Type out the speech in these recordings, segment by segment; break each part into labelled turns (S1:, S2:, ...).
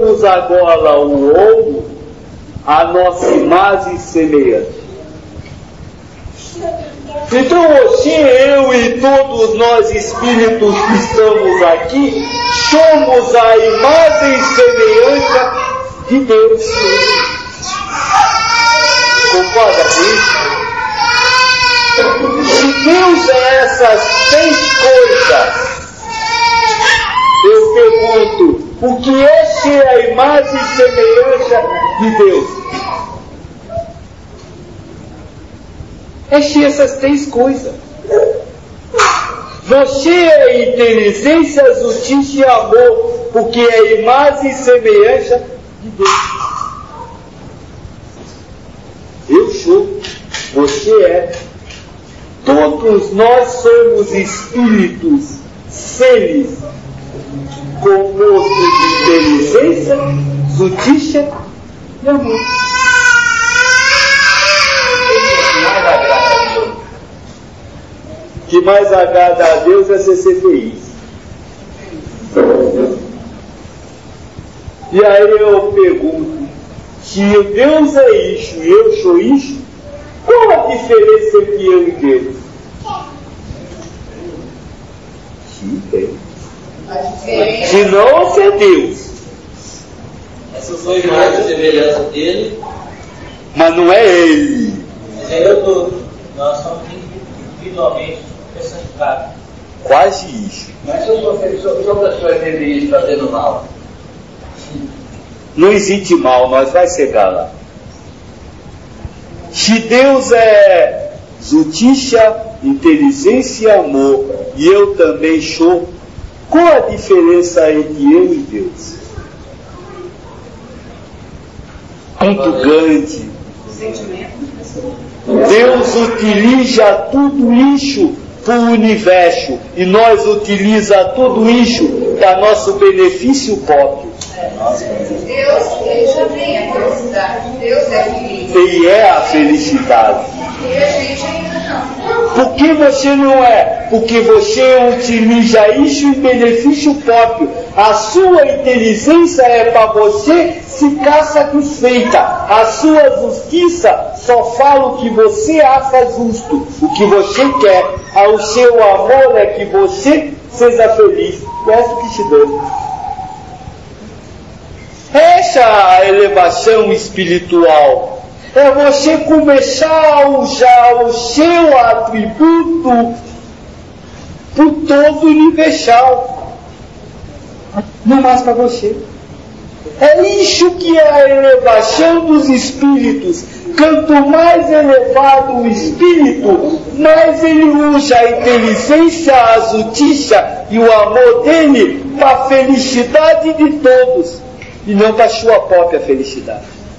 S1: somos agora o ouro, a nossa imagem semelhante. Então hoje eu e todos nós espíritos que estamos aqui somos a imagem e semelhança de Deus. Concorda com isso? Se Deus é essas 3 coisas, eu pergunto, o que é ser a imagem e semelhança de Deus? É ser essas 3 coisas. Você é inteligência, justiça e amor, porque é imagem e semelhança de Deus. Eu sou, você é. Todos nós somos espíritos, seres compostos de inteligência, justiça e amor. O que mais agrada a Deus é ser feliz. E aí eu pergunto, se Deus é isso e eu sou isso, qual a diferença entre eu e Deus? Sim, tem. Se não, você é Deus.
S2: Essas são imagens de semelhança dele.
S1: Mas não é Ele.
S2: Mas é eu todo. Nós somos individualmente personificados.
S1: Quase isso.
S2: Mas se eu sou pessoa feliz fazendo mal?
S1: Não existe mal, nós vai chegar lá. Se Deus é justiça, inteligência e amor, e eu também sou, qual a diferença entre eu e Deus? Muito grande. Deus utiliza tudo isso para o universo e nós utilizamos tudo isso para nosso benefício próprio.
S3: Deus também é felicidade. Deus é feliz.
S1: Ele é a felicidade.
S3: E a gente ainda não.
S1: Por que você não é? Porque você utiliza isso em benefício próprio. A sua inteligência é para você ficar satisfeita. A sua justiça só fala o que você acha justo, o que você quer. O seu amor é que você seja feliz. É isso que te dá. Essa é a elevação espiritual. É você começar a usar o seu atributo por todo universal. Não mais para você. É isso que é a elevação dos espíritos. Quanto mais elevado o espírito, mais ele usa a inteligência, a justiça e o amor dele para a felicidade de todos e não para a sua própria felicidade.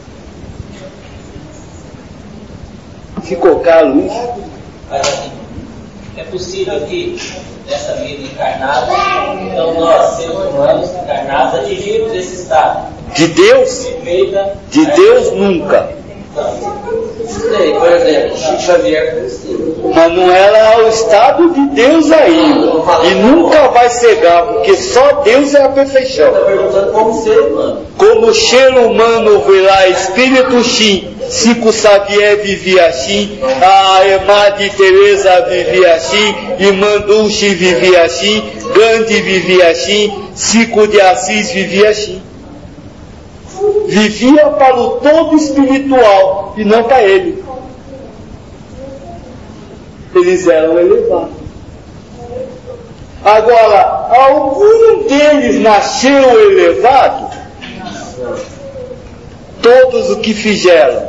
S1: Ficou claro isso?
S2: Mas assim, é possível que nessa vida encarnada, então nós, seres humanos encarnados, atingimos esse estado.
S1: De Deus? De Deus nunca.
S2: Por exemplo, Chico Xavier foi.
S1: Mas não era o estado de Deus ainda. E nunca vai chegar, porque só Deus é a perfeição.
S2: Está perguntando como ser humano.
S1: Como ser humano virá espírito, sim. Chico Xavier vivia assim, a Madre Teresa vivia assim, Irmã Dulce vivia assim, Gandhi vivia assim, Chico de Assis vivia assim. Vivia para o todo espiritual e não para ele. Eles eram elevados. Agora, algum deles nasceu elevado? Todos o que fizeram?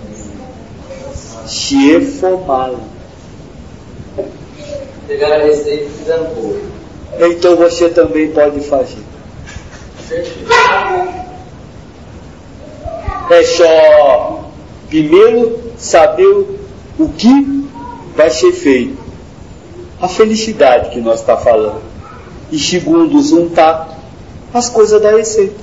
S1: Se formaram.
S2: Pegaram a receita e fizeram bolo.
S1: Então você também pode fazer. É só, primeiro, saber o que vai ser feito. A felicidade que nós estamos falando. E segundo, juntar as coisas da receita.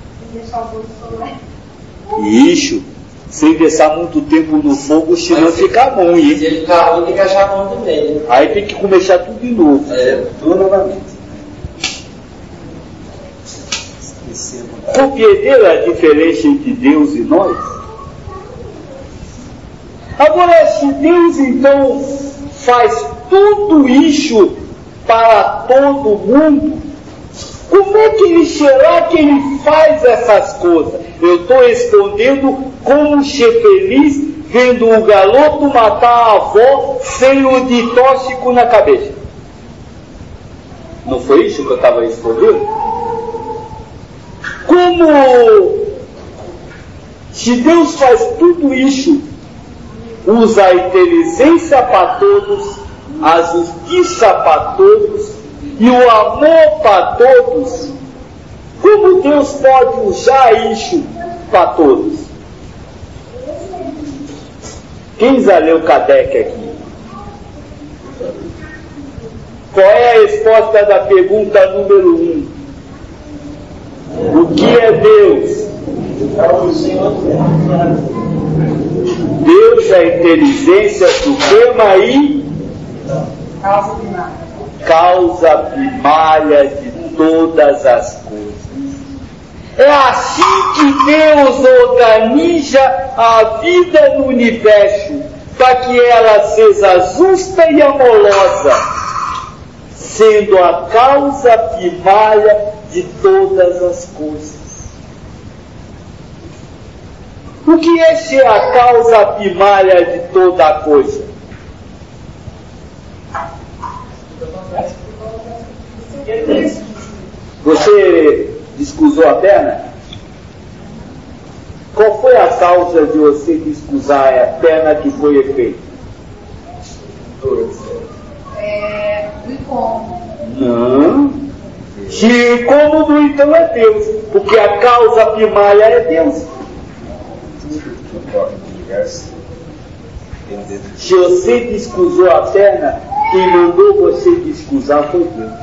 S1: Isso. Sem deixar muito tempo no fogo, senão fica ruim.
S2: Se ele ficar ruim, tem que achar bom também, né?
S1: Aí tem que começar tudo de novo.
S2: Tudo novamente.
S4: Esquecer
S1: compreenderam a diferença entre Deus e nós? Agora, se Deus então faz tudo isso para todo mundo, como é que será que ele faz essas coisas? Eu estou respondendo como ser feliz vendo o garoto matar a avó cheio de tóxico na cabeça. Não foi isso que eu estava respondendo? Como se Deus faz tudo isso, usa a inteligência para todos, a justiça para todos e o amor para todos, como Deus pode usar isso para todos? Quem já leu Kardec aqui? Qual é a resposta da pergunta número 1? O que é Deus? Deus é a inteligência suprema e causa primária de todas as coisas. É assim que Deus organiza a vida no universo, para que ela seja justa e amorosa, sendo a causa primária de todas as coisas. O que é ser a causa primária de toda a coisa? Você descusou a perna? Qual foi a causa de você descusar a perna que foi efeito?
S3: O incômodo.
S1: Não. Se incômodo, então é Deus, porque a causa primária é Deus. Se você descusou a perna, quem mandou você descusar foi Deus.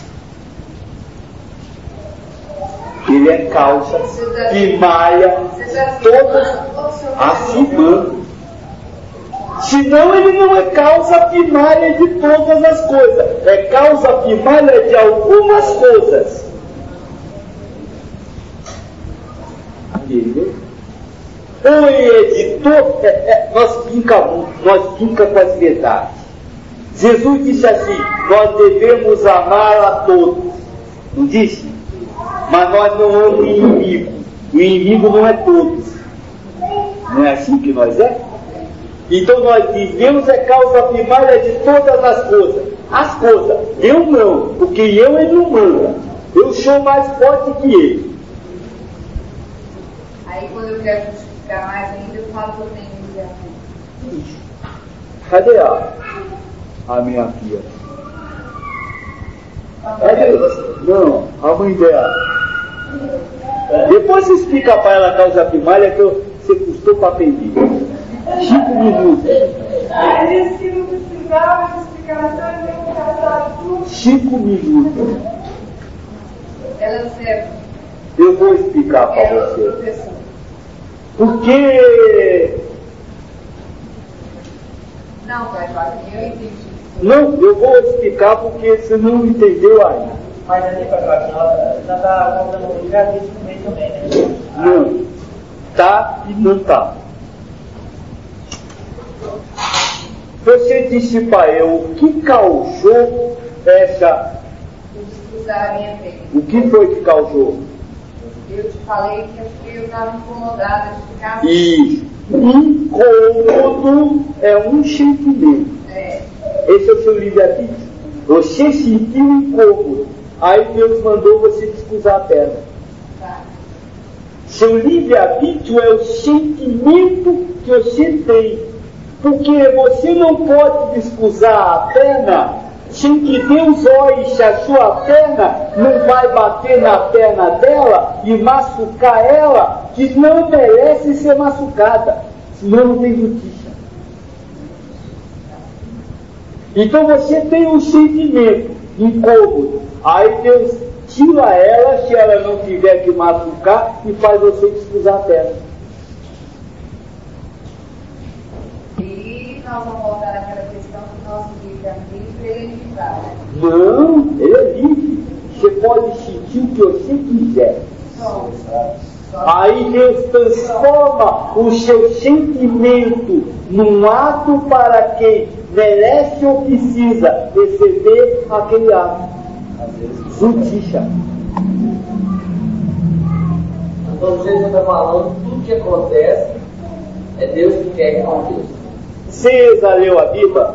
S1: Ele é causa primária, todas afirmando. Senão ele não é causa primária de todas as coisas, é causa primária de algumas coisas. Entendeu? Ou ele é de nós brinca com as verdades. Jesus disse assim: nós devemos amar a todos. Não disse? Mas nós não amamos o inimigo. O inimigo não é todos. Não é assim que nós é? Então nós dizemos, Deus é causa primária de todas as coisas. As coisas. Eu não, porque ele não manda. Eu sou mais forte que ele.
S3: Aí quando eu quero justificar mais ainda, eu falo que eu tenho livre-arbítrio.
S1: Cadê a minha filha? Não, a mãe dela. Depois você explica para ela a causa primária que você custou para aprender. 5 minutos.
S3: Ele disse que não precisava de explicação e nem casar tudo.
S1: 5 minutos.
S3: Ela serve.
S1: Eu vou explicar para você. Porque...
S3: Não, pai, eu entendi.
S1: Não, eu vou explicar porque você não entendeu ainda.
S2: Mas ali para cá, ela está contando o livre-arbítrio no meio também, né?
S1: Não. Tá e não tá. Você disse para eu o que causou essa...
S3: Descusar a minha fé.
S1: O que foi que causou?
S3: Eu te falei que eu estava incomodada de ficar assim.
S1: E incômodo é um sentimento. Esse é o seu livre-arbítrio. Você sentiu incômodo. Aí Deus mandou você descusar a perna.
S3: Tá.
S1: Seu livre-arbítrio é o sentimento que você tem. Porque você não pode descusar a perna sem que Deus olhe se a sua perna não vai bater na perna dela e machucar ela, que não merece ser machucada, senão não tem justiça. Então você tem um sentimento incômodo, aí Deus tira ela, se ela não tiver que machucar, e faz você descusar a perna.
S3: E nós vamos voltar naquela questão do nosso livre-arbítrio, ele é limitado.
S1: Não, ele é livre. Você pode sentir o que você quiser. Aí Deus transforma o seu sentimento num ato para quem merece ou precisa receber aquele ato. Zutisha.
S4: Então você está falando, tudo que acontece é Deus que quer que aconteça.
S1: Você já leu a Bíblia?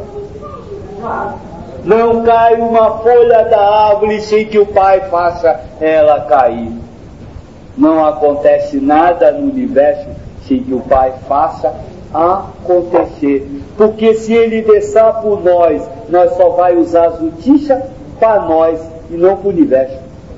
S1: Não cai uma folha da árvore sem que o Pai faça ela cair. Não acontece nada no universo sem que o Pai faça acontecer. Porque se Ele deixar por nós, nós só vai usar a justiça para nós e não para o universo.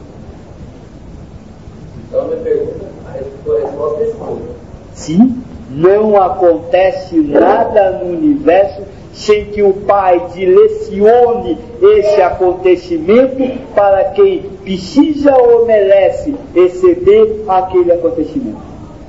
S4: Então me pergunta, a resposta é sim.
S1: Sim, não acontece nada no universo sem que o Pai direcione esse acontecimento para quem precisa ou merece receber aquele acontecimento.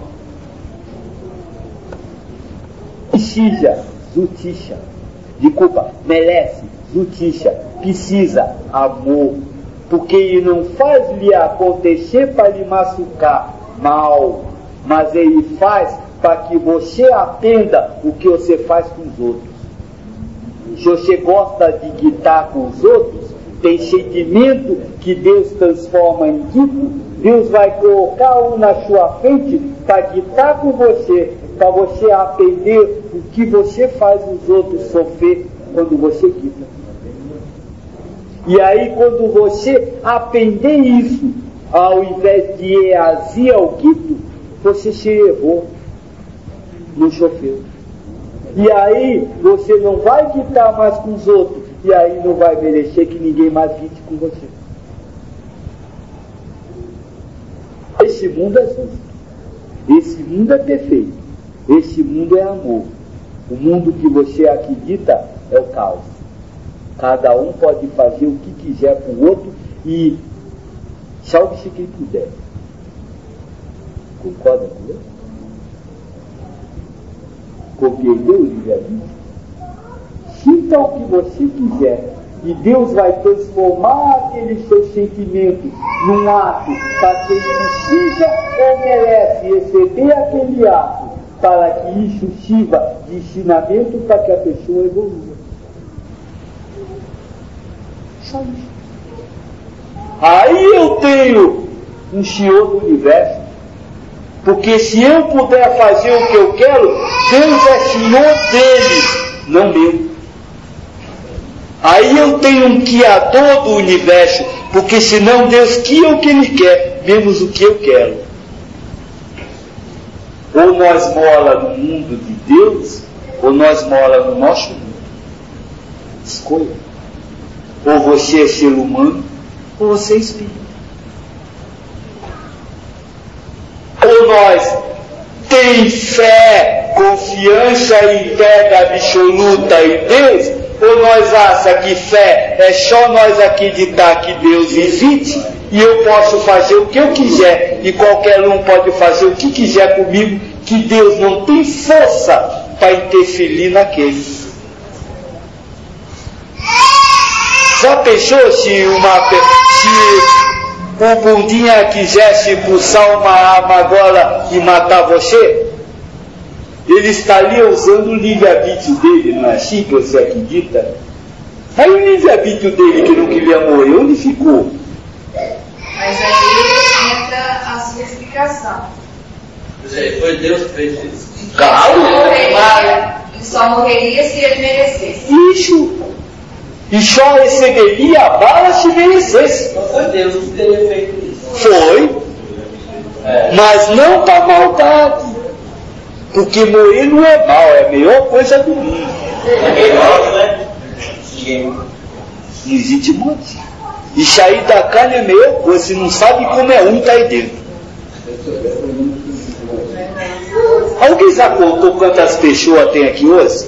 S1: Precisa, justiça. Desculpa, merece, justiça. Precisa, amor. Porque ele não faz lhe acontecer para lhe machucar mal, mas ele faz para que você aprenda o que você faz com os outros. Se você gosta de guitar com os outros, tem sentimento que Deus transforma em dito, Deus vai colocar um na sua frente para guitar com você, para você aprender o que você faz os outros sofrer quando você guita. E aí quando você aprender isso, ao invés de reagir ao guito, você se errou, não sofreu. E aí você não vai guitar mais com os outros, e aí não vai merecer que ninguém mais guite com você. Esse mundo é justo, esse mundo é perfeito, esse mundo é amor. O mundo que você acredita é o caos. Cada um pode fazer o que quiser para o outro e salve-se quem puder. Concorda com ele? Compreendeu o livre-arbítrio? Sinta o que você quiser e Deus vai transformar aquele seu sentimento num ato para quem precisa ou merece receber aquele ato, para que isso sirva de ensinamento para que a pessoa evolua. Só isso. Aí eu tenho um Senhor do universo. Porque se eu puder fazer o que eu quero, Deus é Senhor dele, não meu. Aí eu tenho um Criador do universo, porque senão Deus cria o que Ele quer, menos o que eu quero. Ou nós mora no mundo de Deus, ou nós mora no nosso mundo. Escolha. Ou você é ser humano, ou você é espírito. Ou nós tem fé, confiança e entrega absoluta em Deus, ou nós acha que fé é só nós acreditar que Deus existe e eu posso fazer o que eu quiser e qualquer um pode fazer o que quiser comigo, que Deus não tem força para interferir naquele. Já pensou se o bundinha quisesse puxar uma arma agora e matar você? Ele estaria usando o livre-arbítrio dele, não é assim que você acredita? Aí o livre-arbítrio dele que não queria morrer, onde ficou?
S3: Mas aí entra a sua explicação.
S4: Foi Deus que fez isso.
S1: Claro!
S3: Ele só morreria se ele merecesse.
S1: Isso! E só receberia a bala se merecesse.
S4: Não foi Deus que teria feito isso.
S1: Foi, mas não para maldade. Porque morrer não é mal, é a melhor coisa do mundo. Não existe morte. E sair da carne é a melhor coisa, você não sabe como é tá aí dentro. Alguém já contou quantas pessoas tem aqui hoje?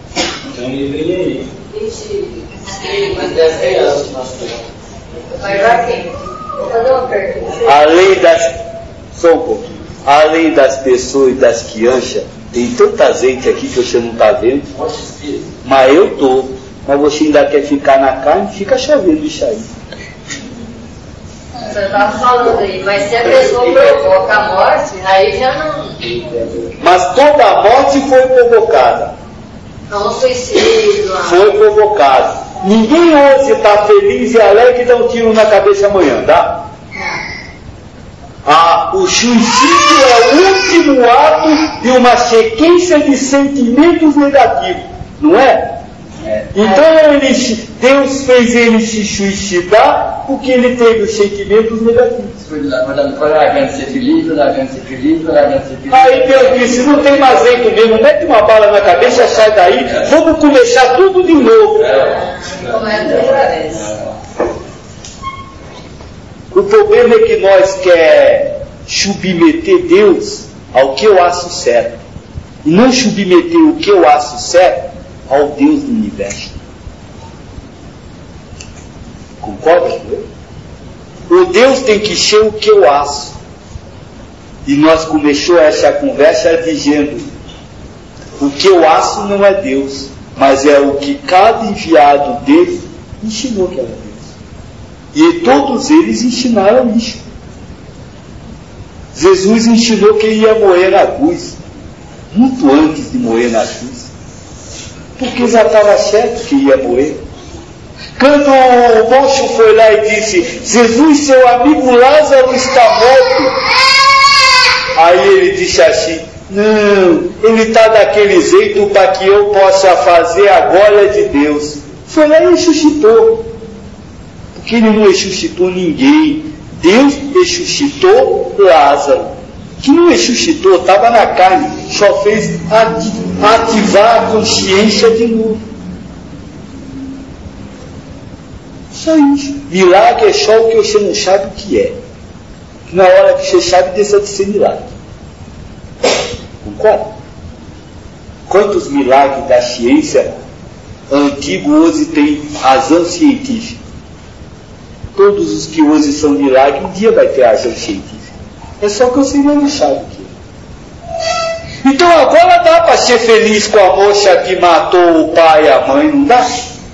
S1: Além das pessoas e das crianças, tem tanta gente aqui que você não está vendo. Mas eu estou. Mas você ainda quer ficar na carne, fica chovendo isso aí.
S3: Você estava falando aí, mas se a pessoa provoca a morte, aí já não.
S1: Mas toda a morte foi provocada.
S3: Não, suicídio.
S1: Foi provocado. Ninguém hoje está feliz e alegre e dá um tiro na cabeça amanhã, tá? O suicídio é o último ato de uma sequência de sentimentos negativos, não é? Então Deus fez ele se suicidar porque ele teve os sentimentos negativos. Aí Deus disse, não tem mais jeito mesmo, mete uma bala na cabeça, sai daí, vamos começar tudo de novo. O problema é que nós queremos submeter Deus ao que eu acho certo, e não submeter o que eu acho certo ao Deus do universo. Concorda? O Deus tem que ser o que eu acho. E nós começamos essa conversa dizendo: o que eu acho não é Deus, mas é o que cada enviado dele ensinou que era Deus. E todos eles ensinaram isso. Jesus ensinou que ia morrer na cruz, muito antes de morrer na cruz, porque já estava certo que ia morrer. Quando o moço foi lá e disse: Jesus, seu amigo Lázaro está morto. Aí ele disse assim: não, ele está daquele jeito para que eu possa fazer a glória de Deus. Foi lá e ressuscitou. Porque ele não ressuscitou ninguém. Deus ressuscitou Lázaro, que não ressuscitou, estava na carne, só fez ativar a consciência de novo. Só isso. Milagre é só o que você não sabe o que é. Que na hora que você sabe, deixa de ser milagre. Concorda? Quantos milagres da ciência antiga hoje tem razão científica? Todos os que hoje são milagres, um dia vai ter razão científica. É só que você não sabe o que é. Então agora dá para ser feliz com a moça que matou o pai e a mãe, não dá?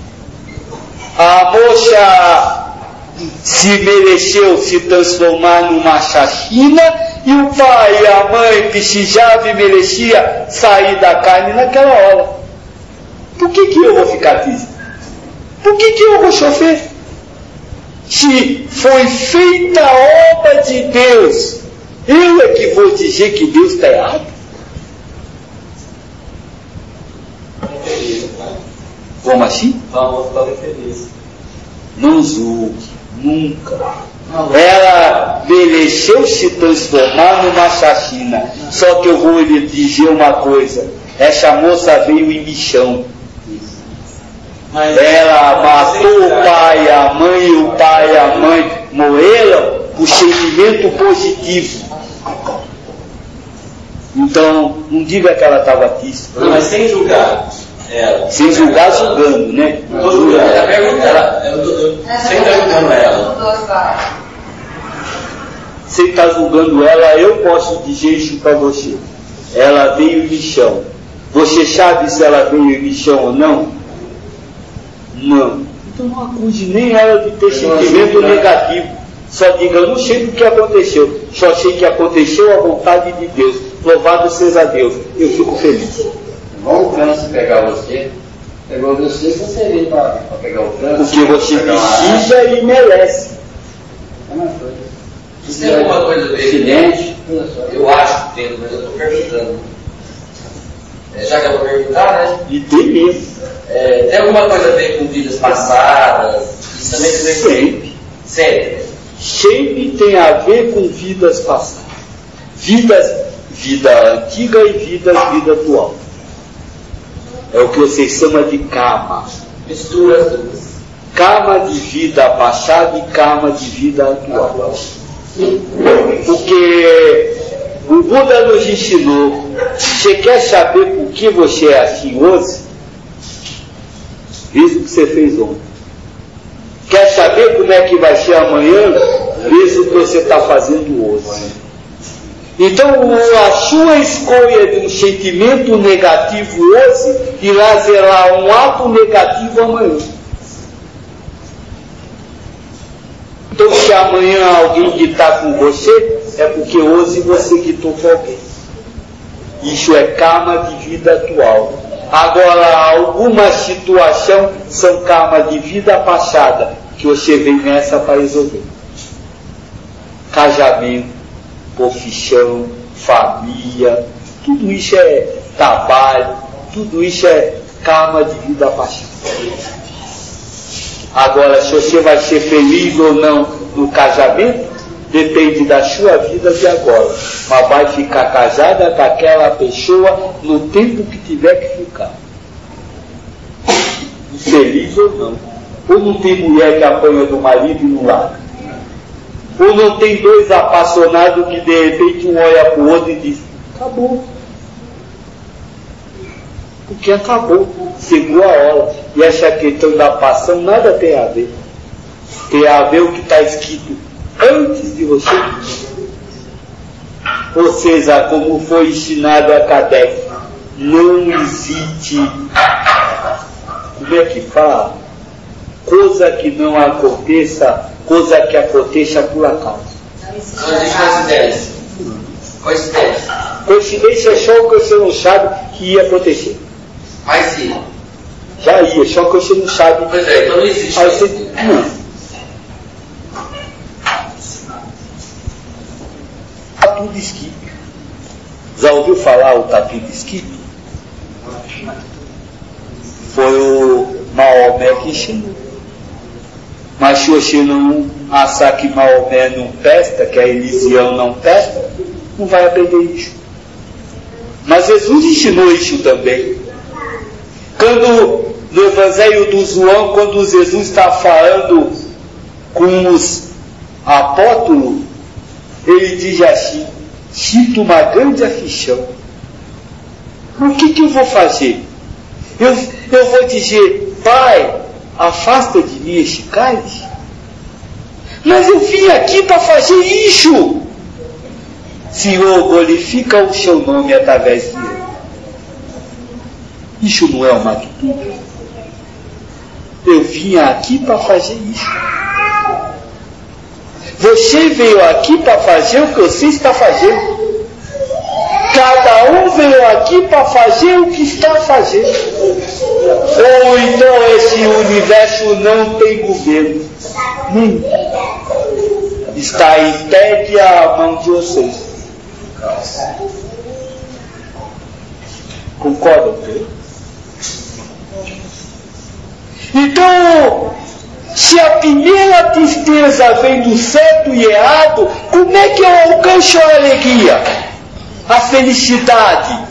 S1: A moça se mereceu se transformar numa assassina e o pai e a mãe precisavam e merecia sair da carne naquela hora. Por que eu vou ficar triste? Por que eu vou sofrer? Se foi feita a obra de Deus, eu é que vou dizer que Deus está errado? Como assim?
S2: Vamos feliz.
S1: Não julgue, nunca. Ela mereceu se transformar numa assassina. Só que eu vou lhe dizer uma coisa: essa moça veio em bichão. Ela matou o pai e a mãe, e o pai e a mãe morreram por sentimento positivo. Então, não diga que ela estava triste.
S2: Não, mas sem julgar ela.
S1: Sem julgar, julgando, né?
S2: Não estou julgando. A pergunta sem estar julgando ela.
S1: Sem estar julgando ela, eu posso dizer isso para você. Ela veio em bichão. Você sabe se ela veio em bichão ou não? Não. Então não acuse nem ela de ter sentimento negativo. Só diga: eu não sei do que aconteceu, só sei que aconteceu a vontade de Deus. Louvado seja Deus. Eu fico feliz.
S4: Igual o câncer pegar você, pegou você veio para pegar o câncer.
S1: Porque você precisa e merece.
S2: Isso tem alguma coisa a ver? Eu acho que tem, mas eu estou perguntando. Já que eu vou perguntar, né?
S1: E tem mesmo.
S2: Tem alguma coisa a ver com vidas passadas? Isso também tem a ver
S1: Sempre.
S2: Sempre.
S1: Sempre tem a ver com vidas passadas. Vida antiga e vida atual. É o que vocês chamam de karma.
S2: Mistura as duas.
S1: Karma de vida passada e karma de vida atual. Porque o Buda nos ensinou: você quer saber por que você é assim hoje? Veja o que você fez ontem. Quer saber como é que vai ser amanhã? Veja o que você está fazendo hoje. Então a sua escolha de um sentimento negativo hoje irá zerar um ato negativo amanhã. Então se que amanhã alguém gritar com você, é porque hoje você gritou com alguém. Isso é karma de vida atual. Agora, algumas situações são karma de vida passada, que você vem nessa para resolver. Casamento, profissão, família, tudo isso é trabalho, tudo isso é karma de vida passada. Agora, se você vai ser feliz ou não no casamento, depende da sua vida de agora. Mas vai ficar casada com aquela pessoa no tempo que tiver que ficar. Feliz ou não. Ou não tem mulher que apanha do marido e não larga. Ou não tem dois apaixonados que de repente um olha para o outro e diz, acabou. Porque acabou. Chegou a hora. E essa questão da paixão nada tem a ver. Tem a ver o que está escrito antes de você. Ou seja, como foi ensinado a Kardec, não existe, como é que fala? Coisa que não aconteça, coisa que aconteça por acaso.
S4: Não existe coincidência. Coincidência.
S1: Coincidência é só o que você não sabe que ia acontecer.
S4: Mas sim.
S1: Já ia, só que você não sabe.
S4: Pois é, então não existe.
S1: Aí você, não. Tatu de esquipe. Já ouviu falar o tatu de esquipe? Foi o Maomé que ensinou. Mas se você não achar que Maomé não presta, que a religião não presta, não vai aprender isso. Mas Jesus ensinou isso também. Quando no Evangelho do João, quando Jesus está falando com os apóstolos, ele diz assim, sinto uma grande aflição. O que eu vou fazer? Eu vou dizer, Pai, afasta de mim este cálice. Mas eu vim aqui para fazer isso. Senhor, glorifica o seu nome através de eu. Isso não é uma atitude. Eu vim aqui para fazer isso. Você veio aqui para fazer o que você está fazendo. Cada um veio aqui para fazer o que está fazendo. Ou então esse universo não tem governo. Está entregue à mão de vocês. Concordam com ele? Então, se a primeira tristeza vem do certo e errado, como é que eu alcanço a alegria, a felicidade?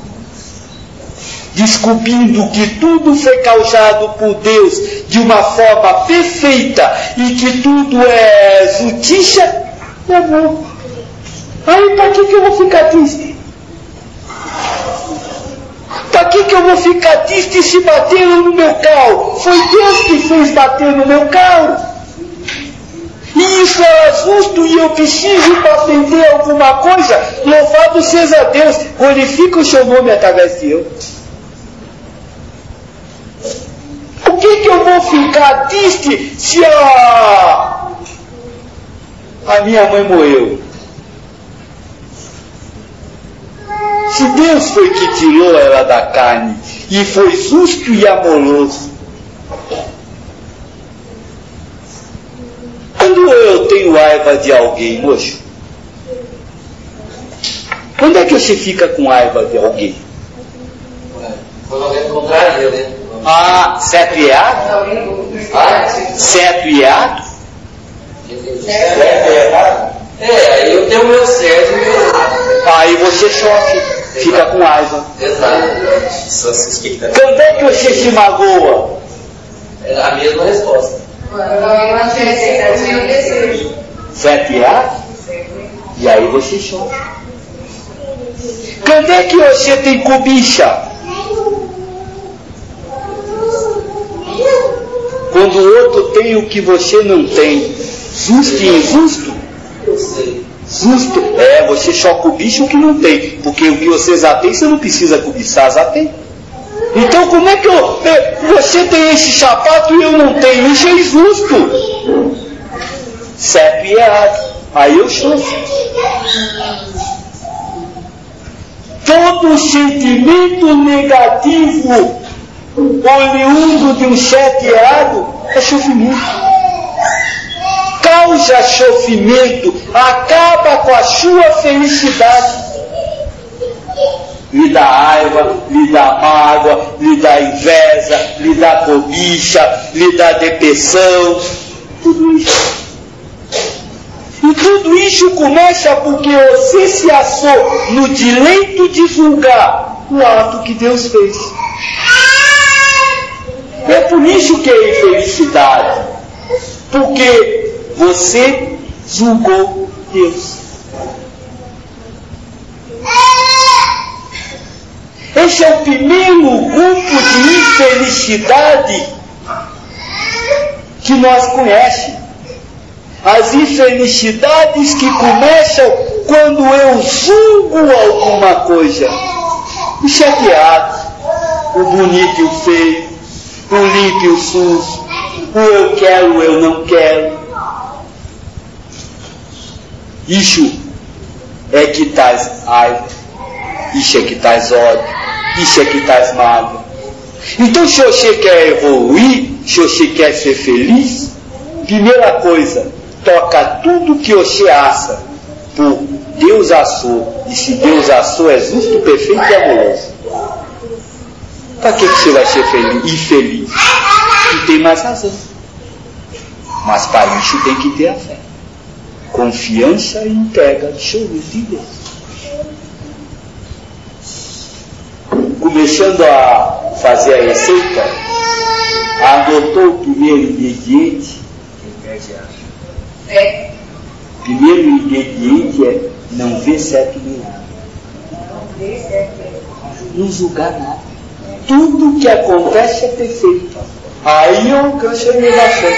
S1: Descobrindo que tudo foi causado por Deus de uma forma perfeita e que tudo é justiça, é bom. Aí para que eu vou ficar triste? Para que eu vou ficar triste se bateram no meu carro? Foi Deus que fez bater no meu carro. E isso era justo e eu preciso para aprender alguma coisa. Louvado seja Deus, glorifica o seu nome através de eu. Por que eu vou ficar triste se a minha mãe morreu? Se Deus foi que tirou ela da carne e foi justo e amoroso. Quando eu tenho raiva de alguém, moço, quando é que você fica com raiva de alguém?
S4: Quando alguém contraria, né?
S1: Certo e errado? Certo e errado?
S4: Certo e errado? Aí eu tenho o meu certo e o meu errado.
S1: Aí você sofre, fica com raiva.
S4: Exato.
S1: Quando é que você se magoa?
S4: É a mesma resposta.
S3: Quando alguém não tiver expectativa, eu desejo.
S1: Certo e errado? E aí você sofre. Quando é que você tem cobiça? Quando o outro tem o que você não tem. Justo e injusto?
S4: Eu sei.
S1: Justo. Você só cobiça o que não tem. Porque o que você já tem, você não precisa cobiçar, já tem. Então como é que você tem esse sapato e eu não tenho? Isso é injusto. certo e errado. Aí eu chofo. Todo sentimento negativo oriundo de um certo e errado é sofrimento. Causa sofrimento, acaba com a sua felicidade. Lhe dá raiva, lhe dá mágoa, lhe dá inveja, lhe dá cobiça, lhe dá depressão. Tudo isso. E tudo isso começa porque você se achou no direito de julgar o ato que Deus fez. É por isso que é infelicidade. Porque você julgou Deus. Esse é o primeiro grupo de infelicidade que nós conhecemos. As infelicidades que começam quando eu julgo alguma coisa. O chateado, o bonito e o feio, o limpo e o sujo, o eu quero, o eu não quero. Isso é que traz raiva, isso é que traz ódio, isso é que traz mágoa. Então, se você quer evoluir, se você quer ser feliz, primeira coisa, toca tudo que você acha por Deus achou. E se Deus achou é justo, perfeito e amoroso. Para que você vai ser feliz? Infeliz? Não tem mais razão. Mas para isso tem que ter a fé. Confiança e entrega absoluta em Deus. Começando a fazer a receita, adotou o primeiro ingrediente. Primeiro ingrediente é não ver certo nem nada. Não julgar nada. Tudo que acontece é perfeito. Aí eu alcanço a elevação.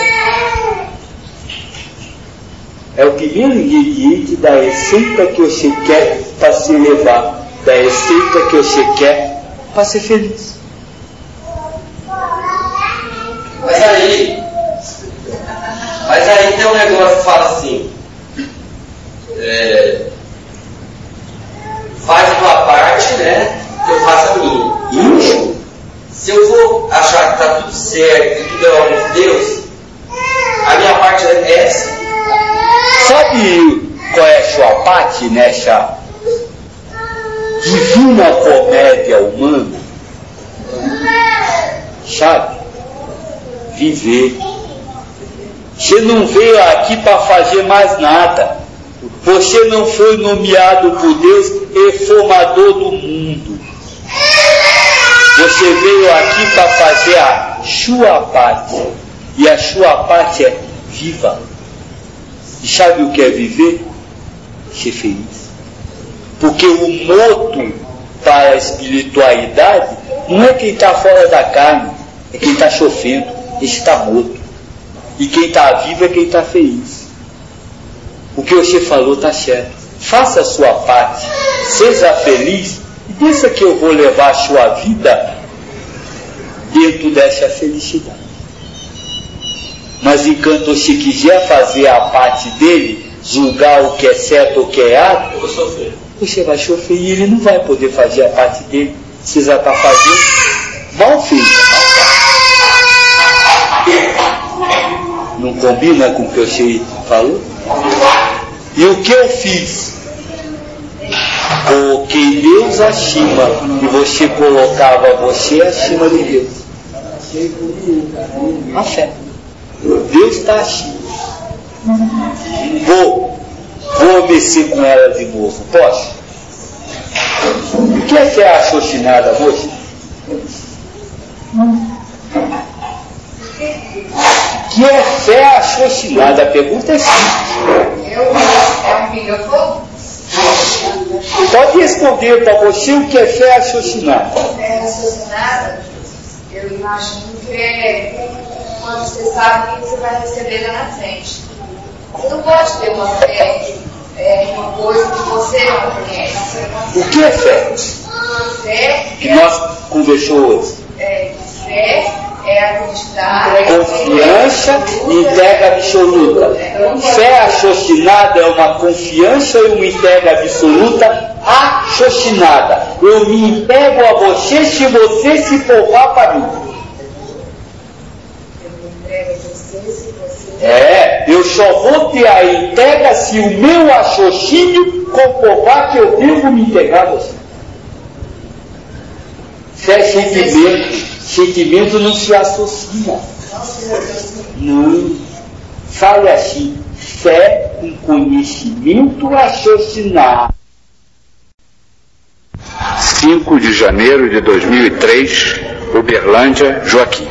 S1: É o primeiro ingrediente da receita que você quer para se elevar, da receita que você quer para ser feliz.
S4: Mas aí tem um negócio que fala assim, faz a tua parte, né, que eu faço a minha. E se eu vou achar que está tudo certo e tudo é obra de Deus, a minha parte é essa.
S1: Sabe qual é a sua parte nessa divina comédia humana? Sabe? Viver. Você não veio aqui para fazer mais nada. Você não foi nomeado por Deus reformador do mundo. Você veio aqui para fazer a sua parte. E a sua parte é viva. E sabe o que é viver? Ser feliz. Porque o moto para a espiritualidade não é quem está fora da carne, é quem está sofrendo, esse está morto. E quem está vivo é quem está feliz. O que você falou está certo. Faça a sua parte, seja feliz, e pensa que eu vou levar a sua vida dentro dessa felicidade. Mas enquanto você quiser fazer a parte dele, julgar o que é certo ou o que é errado, você vai sofrer e ele não vai poder fazer a parte dele. Você já está fazendo mal feito. Não combina com o que você falou? E o que eu fiz? Coloquei Deus acima e você colocava você acima de Deus. A fé. Deus está acima. Vou mexer com ela de novo. Posso? O que é fé raciocinada, moça? O que é fé raciocinada? A pergunta é simples.
S3: É um pinga-fogo?
S1: Pode responder para você o que é fé raciocinada.
S3: Fé raciocinada, eu imagino que é quando você sabe o que você vai receber lá na frente. Você não pode ter uma fé em uma coisa que você não conhece.
S1: O que é fé?
S3: Fé
S1: que nós conversamos hoje.
S3: Fé
S1: Confiança e entrega absoluta. Fé raciocinada é uma confiança e uma entrega absoluta raciocinada. Eu me entrego a você se você se provar para mim. Eu só vou ter a entrega se o meu raciocínio comprovar que eu devo me entregar a você. Fé é sentimento. Sentimento não se associa. Não. Fale assim. Fé com conhecimento raciocinado.
S5: 5 de janeiro de 2003, Uberlândia, Joaquim.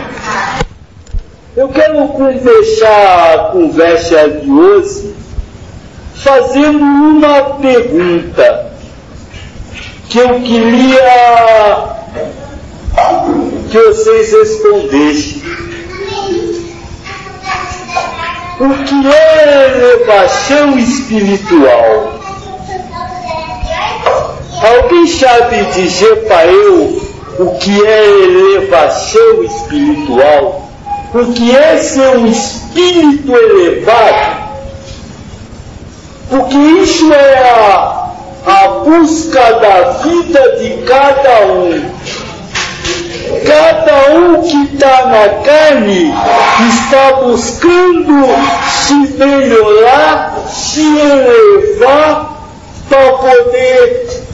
S1: Eu quero começar a conversa de hoje fazendo uma pergunta que eu queria que vocês respondessem. O que é elevação espiritual? Alguém sabe dizer para eu o que é elevação espiritual? O que é ser um espírito elevado? Porque isso é a busca da vida de cada um. Cada um que está na carne está buscando se melhorar, se elevar para poder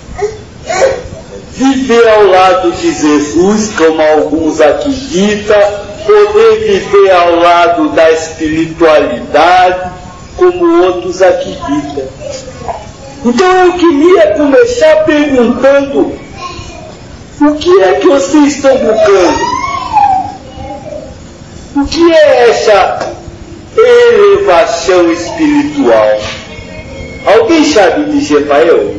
S1: viver ao lado de Jesus, como alguns acreditam, poder viver ao lado da espiritualidade, como outros acreditam. Então eu queria começar perguntando: o que é que vocês estão buscando? O que é essa elevação espiritual? Alguém sabe dizer para eu?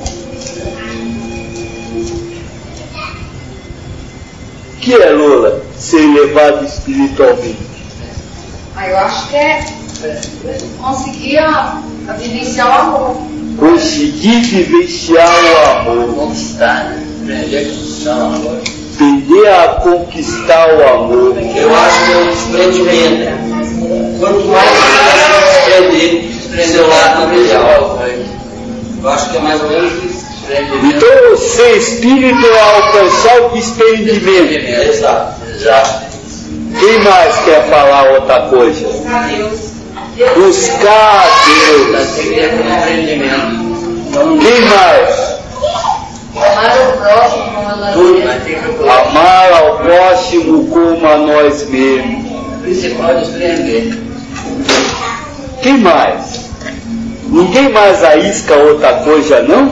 S1: O que é, Lola, ser elevado espiritualmente?
S3: Eu acho que é conseguir vivenciar o amor.
S1: Conseguir vivenciar o amor.
S2: Conquistar, né?
S1: Aprender a conquistar o amor.
S4: Eu acho que é um desprendimento. Quanto mais você desprender seu lado material, eu acho que é mais ou menos isso.
S1: Então, ser espírito é alcançar o desprendimento.
S4: Exato.
S1: Quem mais quer falar outra coisa? Buscar a Deus. Quem mais? Amar ao próximo como a nós mesmos.
S2: Principal desprender.
S1: Quem mais? Ninguém mais arrisca outra coisa, não?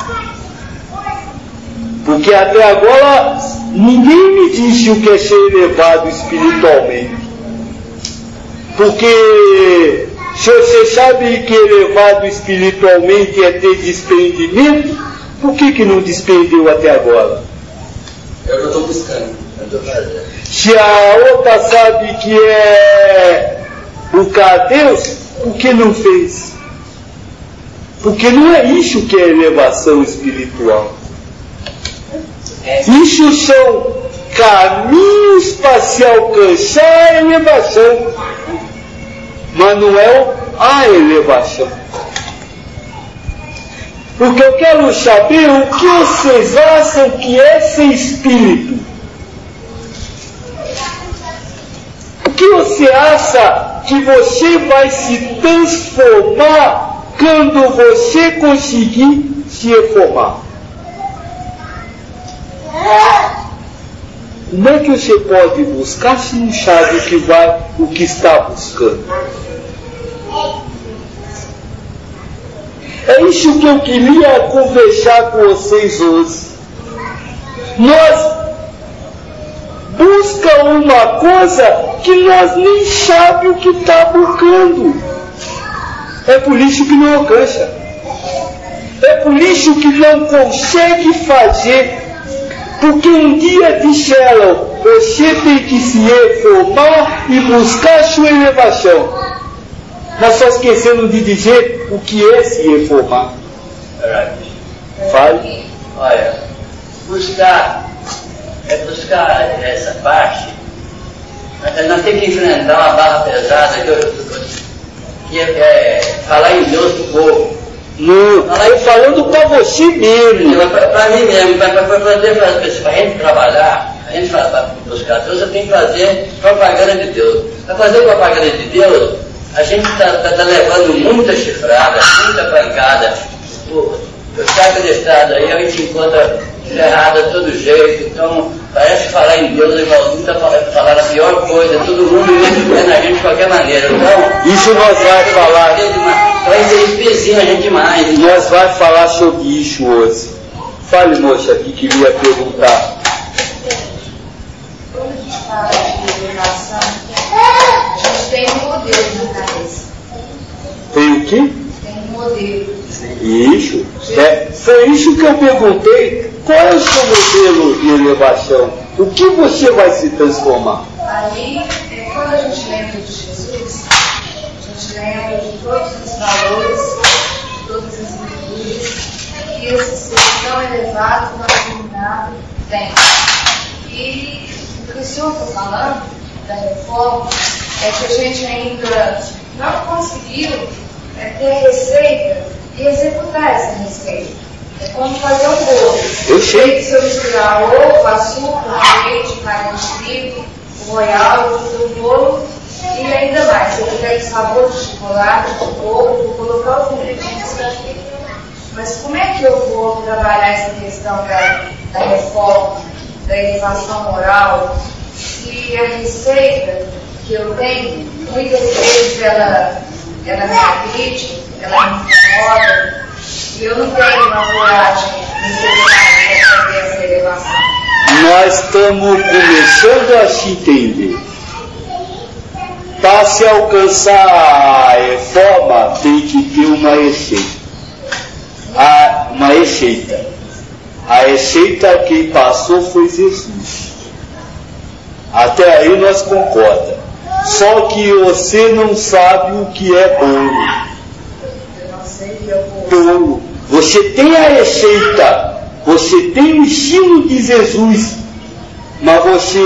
S1: Porque até agora ninguém me disse o que é ser elevado espiritualmente. Porque se você sabe que elevado espiritualmente é ter desprendimento, por que não desprendeu até agora?
S4: Eu já estou buscando.
S1: Se a outra sabe que é buscar a Deus, por que não fez? Porque não é isso que é elevação espiritual. Isso são caminhos para se alcançar a elevação, mas não é a elevação. Porque eu quero saber o que vocês acham que é ser espírito. O que você acha que você vai se transformar quando você conseguir se reformar? Como é que você pode buscar se não sabe o que está buscando? É isso que eu queria conversar com vocês hoje. Nós buscamos uma coisa que nós nem sabemos o que está buscando. É por isso que não alcança. É por isso que não consegue fazer. Porque um dia disseram, você tem que se reformar e buscar sua elevação. Mas só esqueceram de dizer o que é se reformar. Fale.
S2: Olha, buscar essa parte
S6: Nós temos que enfrentar uma barra pesada que é falar em Deus pro povo.
S1: Não, estou falando para você mesmo.
S6: Para mim mesmo, para a gente trabalhar, a gente fala para buscar Deus, eu tenho que fazer propaganda de Deus. Para fazer propaganda de Deus, a gente está levando muita chifrada, muita pancada. O saco de estrada aí a gente encontra ferrada de todo jeito. Então, parece que falar em Deus é igualzinho está falando a pior coisa. Todo mundo vê a gente de qualquer maneira. Então,
S1: isso nós vai falar.
S6: Vai ser pezinho a gente mais.
S1: Nós vai falar sobre isso hoje. Fale, moça, que queria perguntar.
S3: Quando a gente fala de elevação, a gente tem um modelo na cabeça.
S1: Tem o quê?
S3: Tem um modelo.
S1: Isso. Foi isso que eu perguntei. Qual é o seu modelo de elevação? O que você vai se transformar?
S3: Ali, quando a gente lembra de Jesus, a gente lembra de todos os valores, de todas as virtudes que esse ser tão elevado, tão iluminado tem. E o que o senhor está falando da reforma é que a gente ainda não conseguiu ter receita e executar essa receita. É como fazer um bolo.
S1: Eu sei.
S3: Se eu misturar ovo, açúcar, leite, farinha de trigo, o royal, o bolo e ainda mais. Se eu quiser de sabor de chocolate, de bolo, vou colocar os ingredientes para aqui. Mas como é que eu vou trabalhar essa questão da reforma, da elevação moral, se a receita que eu tenho, muitas vezes ela me agride, ela me incomoda, e eu não tenho uma coragem necessária para fazer essa elevação.
S1: Nós estamos começando a se entender. Para se alcançar a reforma, tem que ter uma receita. Uma receita. A receita quem passou foi Jesus. Até aí nós concordamos. Só que você não sabe o que é bolo.
S3: Eu não sei o que é bolo.
S1: Você tem a receita, você tem o ensino de Jesus, mas você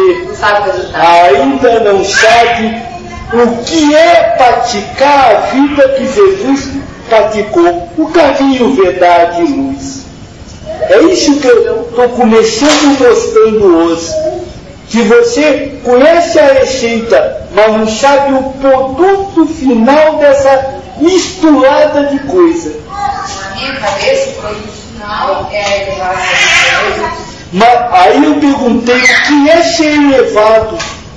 S1: ainda não sabe o que é praticar a vida que Jesus praticou, o caminho, verdade e luz. É isso que eu estou começando mostrando hoje, que você conhece a receita, mas não sabe o produto final dessa misturada de coisa.
S3: Na minha cabeça, o produto final é a elevação.
S1: Mas aí eu perguntei o que é ser elevado.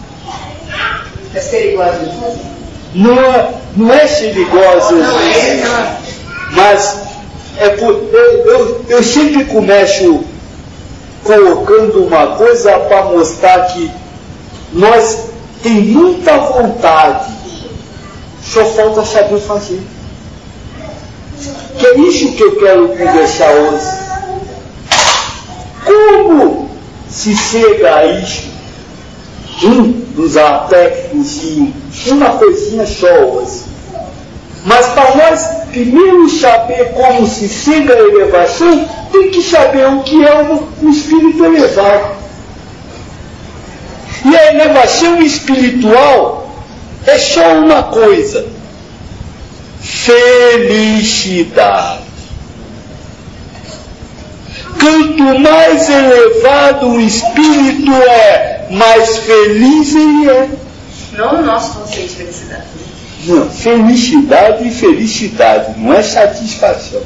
S3: É ser igual a Jesus?
S1: Não é ser igual a Jesus.
S3: Não é.
S1: Mas eu sempre começo colocando uma coisa para mostrar que nós temos muita vontade, só falta saber fazer. Que é isso que eu quero conversar hoje. Como se chega a isso? Dos aspectos de uma coisinha só hoje. Mas para nós primeiro saber como se chega a elevação, tem que saber o que é o espírito elevado. E a elevação espiritual é só uma coisa: felicidade. Quanto mais elevado o espírito é, mais feliz ele é.
S3: Não o nosso conceito de felicidade.
S1: Não, felicidade e felicidade, não é satisfação.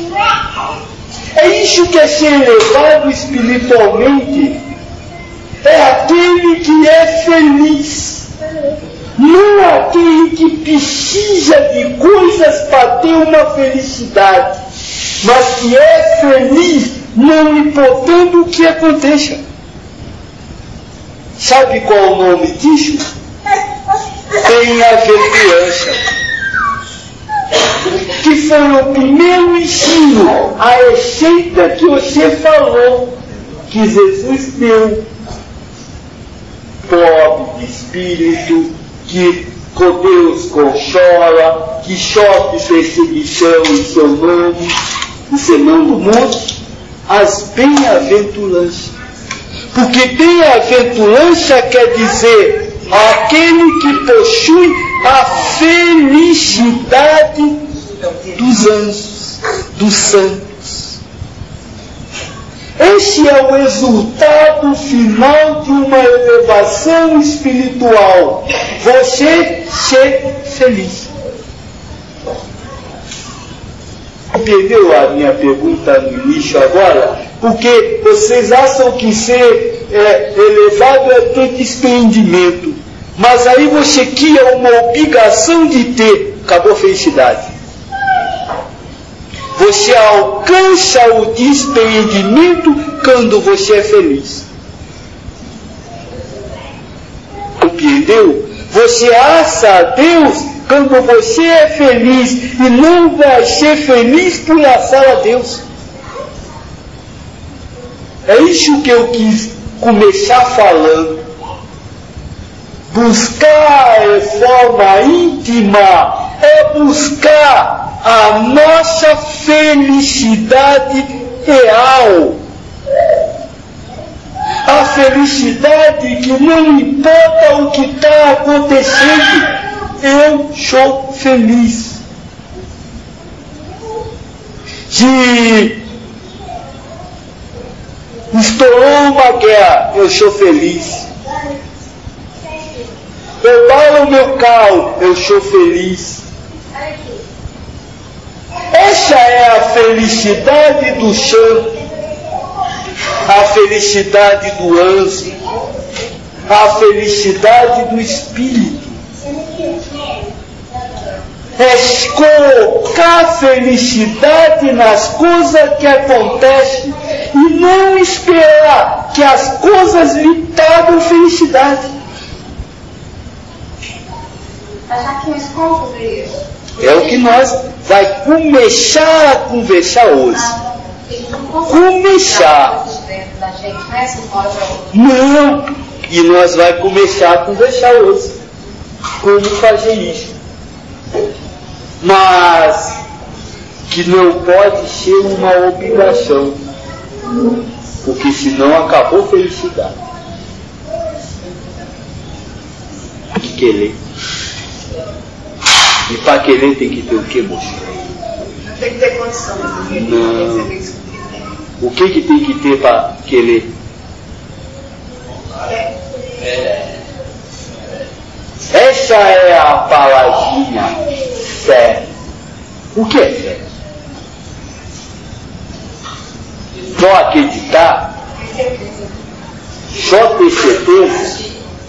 S1: É isso que é ser elevado espiritualmente. É aquele que é feliz. Não aquele que precisa de coisas para ter uma felicidade, mas que é feliz não importando o que aconteça. Sabe qual é o nome disso? Bem-aventurança. Que foi o primeiro ensino, a receita que você falou, que Jesus deu. Pobre de espírito, que com Deus consola, que sofre perseguição em seu nome. Você manda um monte, as bem-aventuranças. Porque bem-aventurança quer dizer aquele que possui a felicidade dos anjos, dos santos. Este é o resultado final de uma elevação espiritual. Você ser feliz. Entendeu a minha pergunta no início agora? Porque vocês acham que ser elevado é ter desprendimento. Mas aí você cria uma obrigação de ter. Acabou a felicidade. Você alcança o desprendimento quando você é feliz. Compreendeu? Você acha a Deus quando você é feliz e não vai ser feliz por achar a Deus. É isso que eu quis começar falando. Buscar a reforma íntima é buscar a nossa felicidade real. A felicidade que não importa o que está acontecendo, eu sou feliz. Se estourou uma guerra, eu sou feliz. Roubaram o meu carro, eu sou feliz. Essa é a felicidade do santo, a felicidade do anjo, a felicidade do espírito. É colocar felicidade nas coisas que acontecem e não esperar que as coisas lhe tragam felicidade. É o que nós vai começar a conversar hoje. Começar. Não. E nós vai começar a conversar hoje. Como fazer isso. Mas que não pode ser uma obrigação. Porque senão acabou a felicidade. Que querer. E para querer tem que ter o que, moço?
S3: Não tem que ter condição.
S1: Não. O que tem que ter para querer? Essa é a palavrinha fé. O que é fé? Só acreditar? Só ter certeza?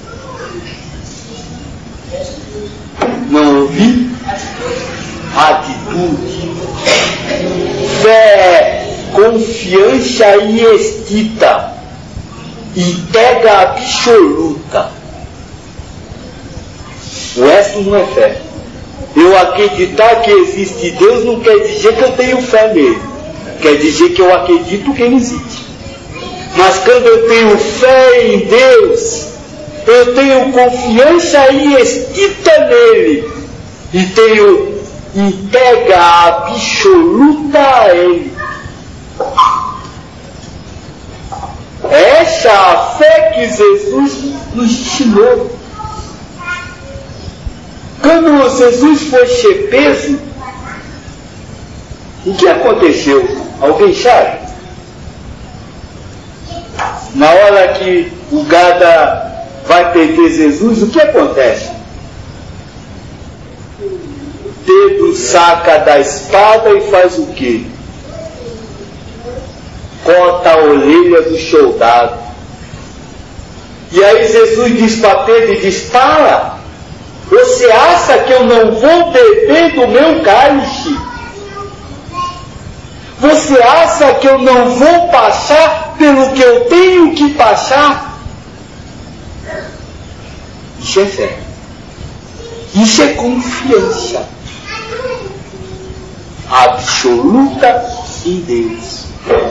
S1: Não ouvi? Atitude. Fé, confiança e estita. Entrega absoluta. O resto não é fé. Eu acreditar que existe Deus não quer dizer que eu tenho fé nele. Quer dizer que eu acredito que ele existe. Mas quando eu tenho fé em Deus, eu tenho confiança e estita nele. E tenho entrega absoluta a ele. Essa é a fé que Jesus nos ensinou. Quando Jesus foi ser preso, o que aconteceu? Alguém sabe? Na hora que o guarda vai prender Jesus, o que acontece? Pedro saca da espada e faz o quê? Corta a orelha do soldado. E aí Jesus diz para Pedro, diz, para, você acha que eu não vou beber do meu cálice? Você acha que eu não vou passar pelo que eu tenho que passar? Isso é fé. Isso é confiança absoluta em Deus.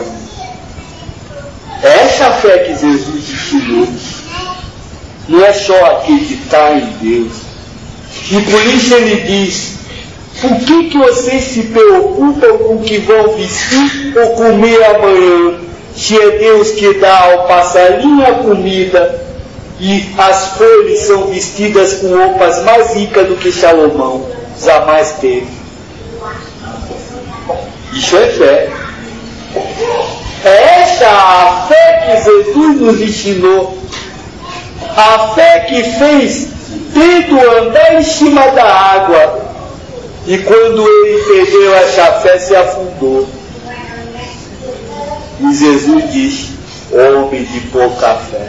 S1: Essa fé que Jesus ensinou não é só acreditar em Deus. E por isso ele diz, por que vocês se preocupam com o que vão vestir ou comer amanhã, se é Deus que dá ao passarinho a comida e as folhas são vestidas com roupas mais ricas do que Salomão jamais teve. Isso é fé. É essa a fé que Jesus nos ensinou. A fé que fez Pedro andar em cima da água. E quando ele perdeu essa fé, se afundou. E Jesus disse: homem de pouca fé.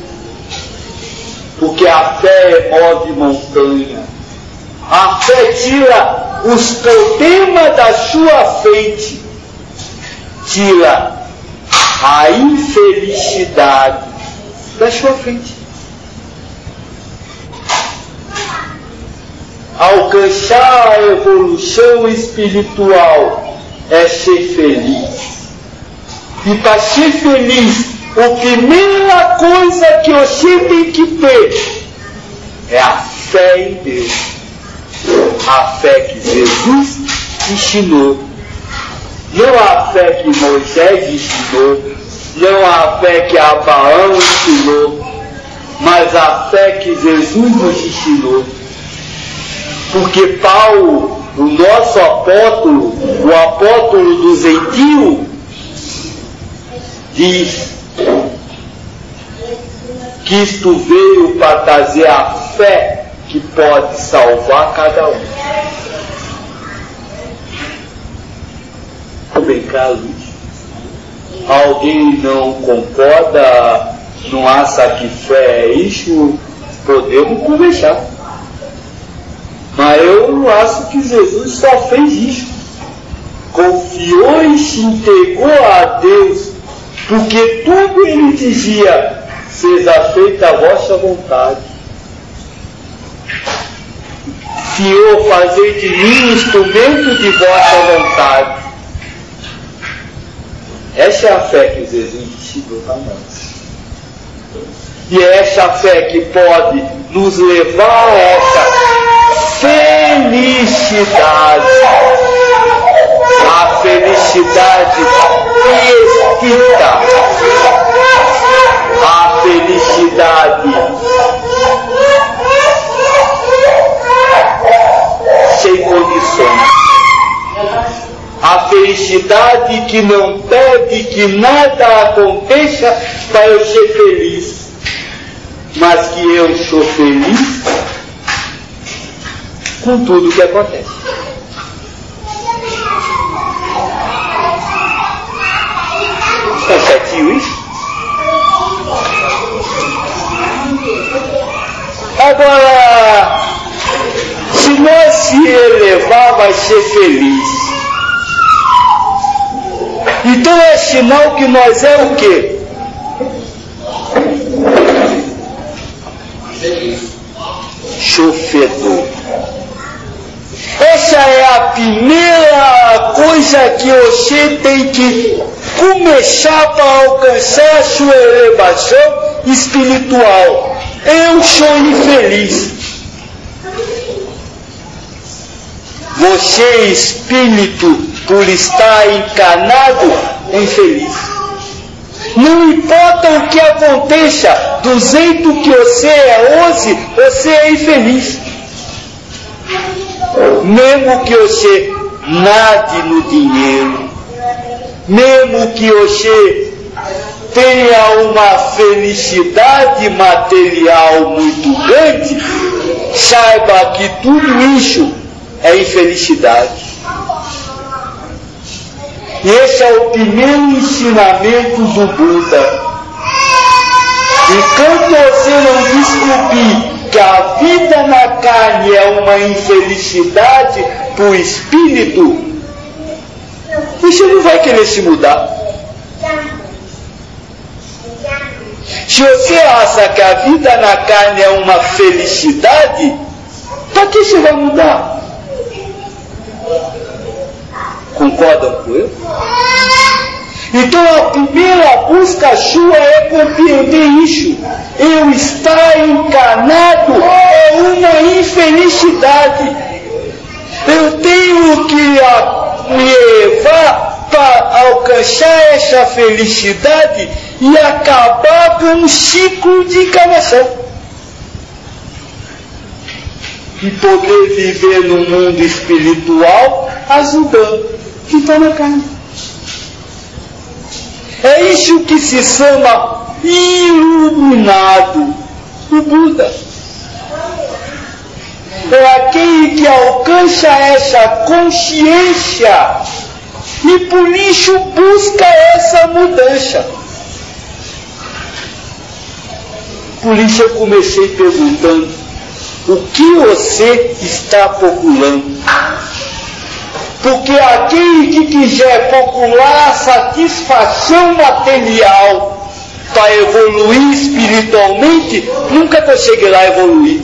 S1: Porque a fé move montanha. A fé tira os problemas da sua frente. Tira a infelicidade da sua frente. Alcançar a evolução espiritual é ser feliz. E para ser feliz, a primeira coisa que você tem que ter é a fé em Deus. A fé que Jesus ensinou. Não a fé que Moisés ensinou, não a fé que Abraão ensinou, mas a fé que Jesus nos ensinou. Porque Paulo, o nosso apóstolo, o apóstolo dos gentios, diz que isto veio para trazer a fé que pode salvar cada um. Bem claro isso. Alguém não concorda, não acha que fé é isso? Podemos conversar. Mas eu não acho que Jesus só fez isso. Confiou e se entregou a Deus, porque tudo ele dizia: seja feita a vossa vontade. Senhor, fazei de mim instrumento de vossa vontade. Essa é a fé que Jesus ensinou para nós. E é essa fé que pode nos levar a essa felicidade. A felicidade espírita. A felicidade sem condições. A felicidade que não pede que nada aconteça para eu ser feliz, mas que eu sou feliz com tudo que acontece. Está certinho isso? Agora, se nós se elevar, vai ser feliz. Então é sinal que nós é o quê? Sofredor. Essa é a primeira coisa que você tem que começar para alcançar a sua elevação espiritual. Eu sou infeliz. Você, espírito, por estar encarnado, é infeliz. Não importa o que aconteça, do jeito que você é hoje, você é infeliz. Mesmo que você nade no dinheiro, mesmo que você tenha uma felicidade material muito grande, saiba que tudo isso é infelicidade. E esse é o primeiro ensinamento do Buda. Enquanto você não descobrir que a vida na carne é uma infelicidade para o espírito, você não vai querer se mudar. Se você acha que a vida na carne é uma felicidade, para que você vai mudar? Concordam com eu? Então a primeira busca sua é compreender isso. Eu estar encarnado é uma infelicidade. Eu tenho que me levar para alcançar essa felicidade e acabar com um ciclo de encarnação. e poder viver no mundo espiritual ajudando quem está na carne. É isso que se chama iluminado, o Buda. É aquele que alcança essa consciência e por isso busca essa mudança. Por isso eu comecei perguntando: o que você está procurando? Porque aquele que quiser procurar satisfação material para evoluir espiritualmente, nunca conseguirá evoluir.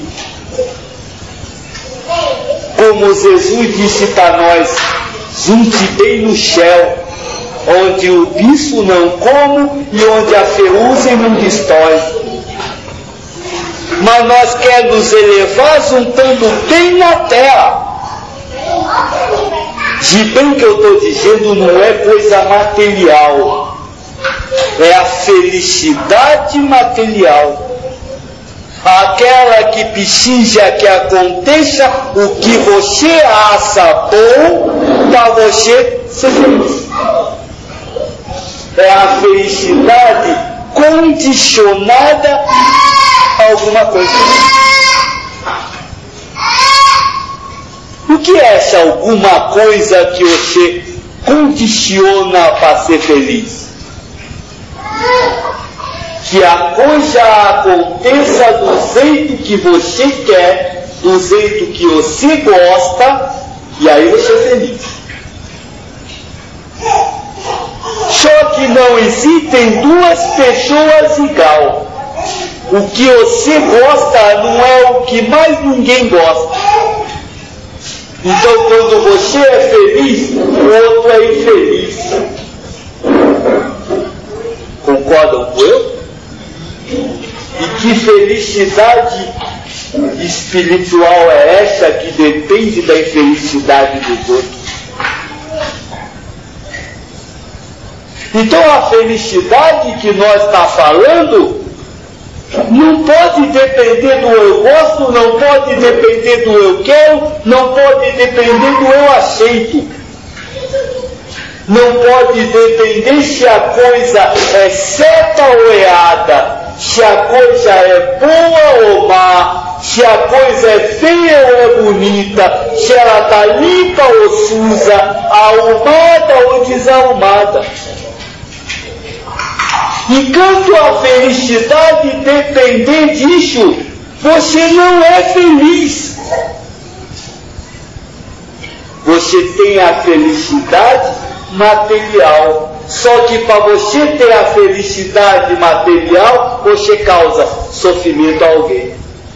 S1: Como Jesus disse para nós: junte bem no céu, onde o bicho não come e onde a ferrugem não destrói. Mas nós queremos nos elevar juntando bem na terra. De bem que eu estou dizendo não é coisa material, é a felicidade material. Aquela que precisa que aconteça o que você acha bom para você ser feliz. É a felicidade condicionada a alguma coisa. O que é essa alguma coisa que você condiciona para ser feliz? Que a coisa aconteça do jeito que você quer, do jeito que você gosta, e aí você é feliz. Só que não existem duas pessoas iguais. O que você gosta não é o que mais ninguém gosta. Então, quando você é feliz, o outro é infeliz. Concordam com eu? E que felicidade espiritual é essa que depende da infelicidade dos outros? Então, a felicidade que nós estamos falando não pode depender do eu gosto, não pode depender do eu quero, não pode depender do eu aceito. Não pode depender se a coisa é certa ou errada, se a coisa é boa ou má, se a coisa é feia ou é bonita, se ela está limpa ou suja, arrumada ou desarrumada. Enquanto a felicidade depender disso, você não é feliz. Você tem a felicidade material. Só que para você ter a felicidade material, você causa sofrimento a alguém.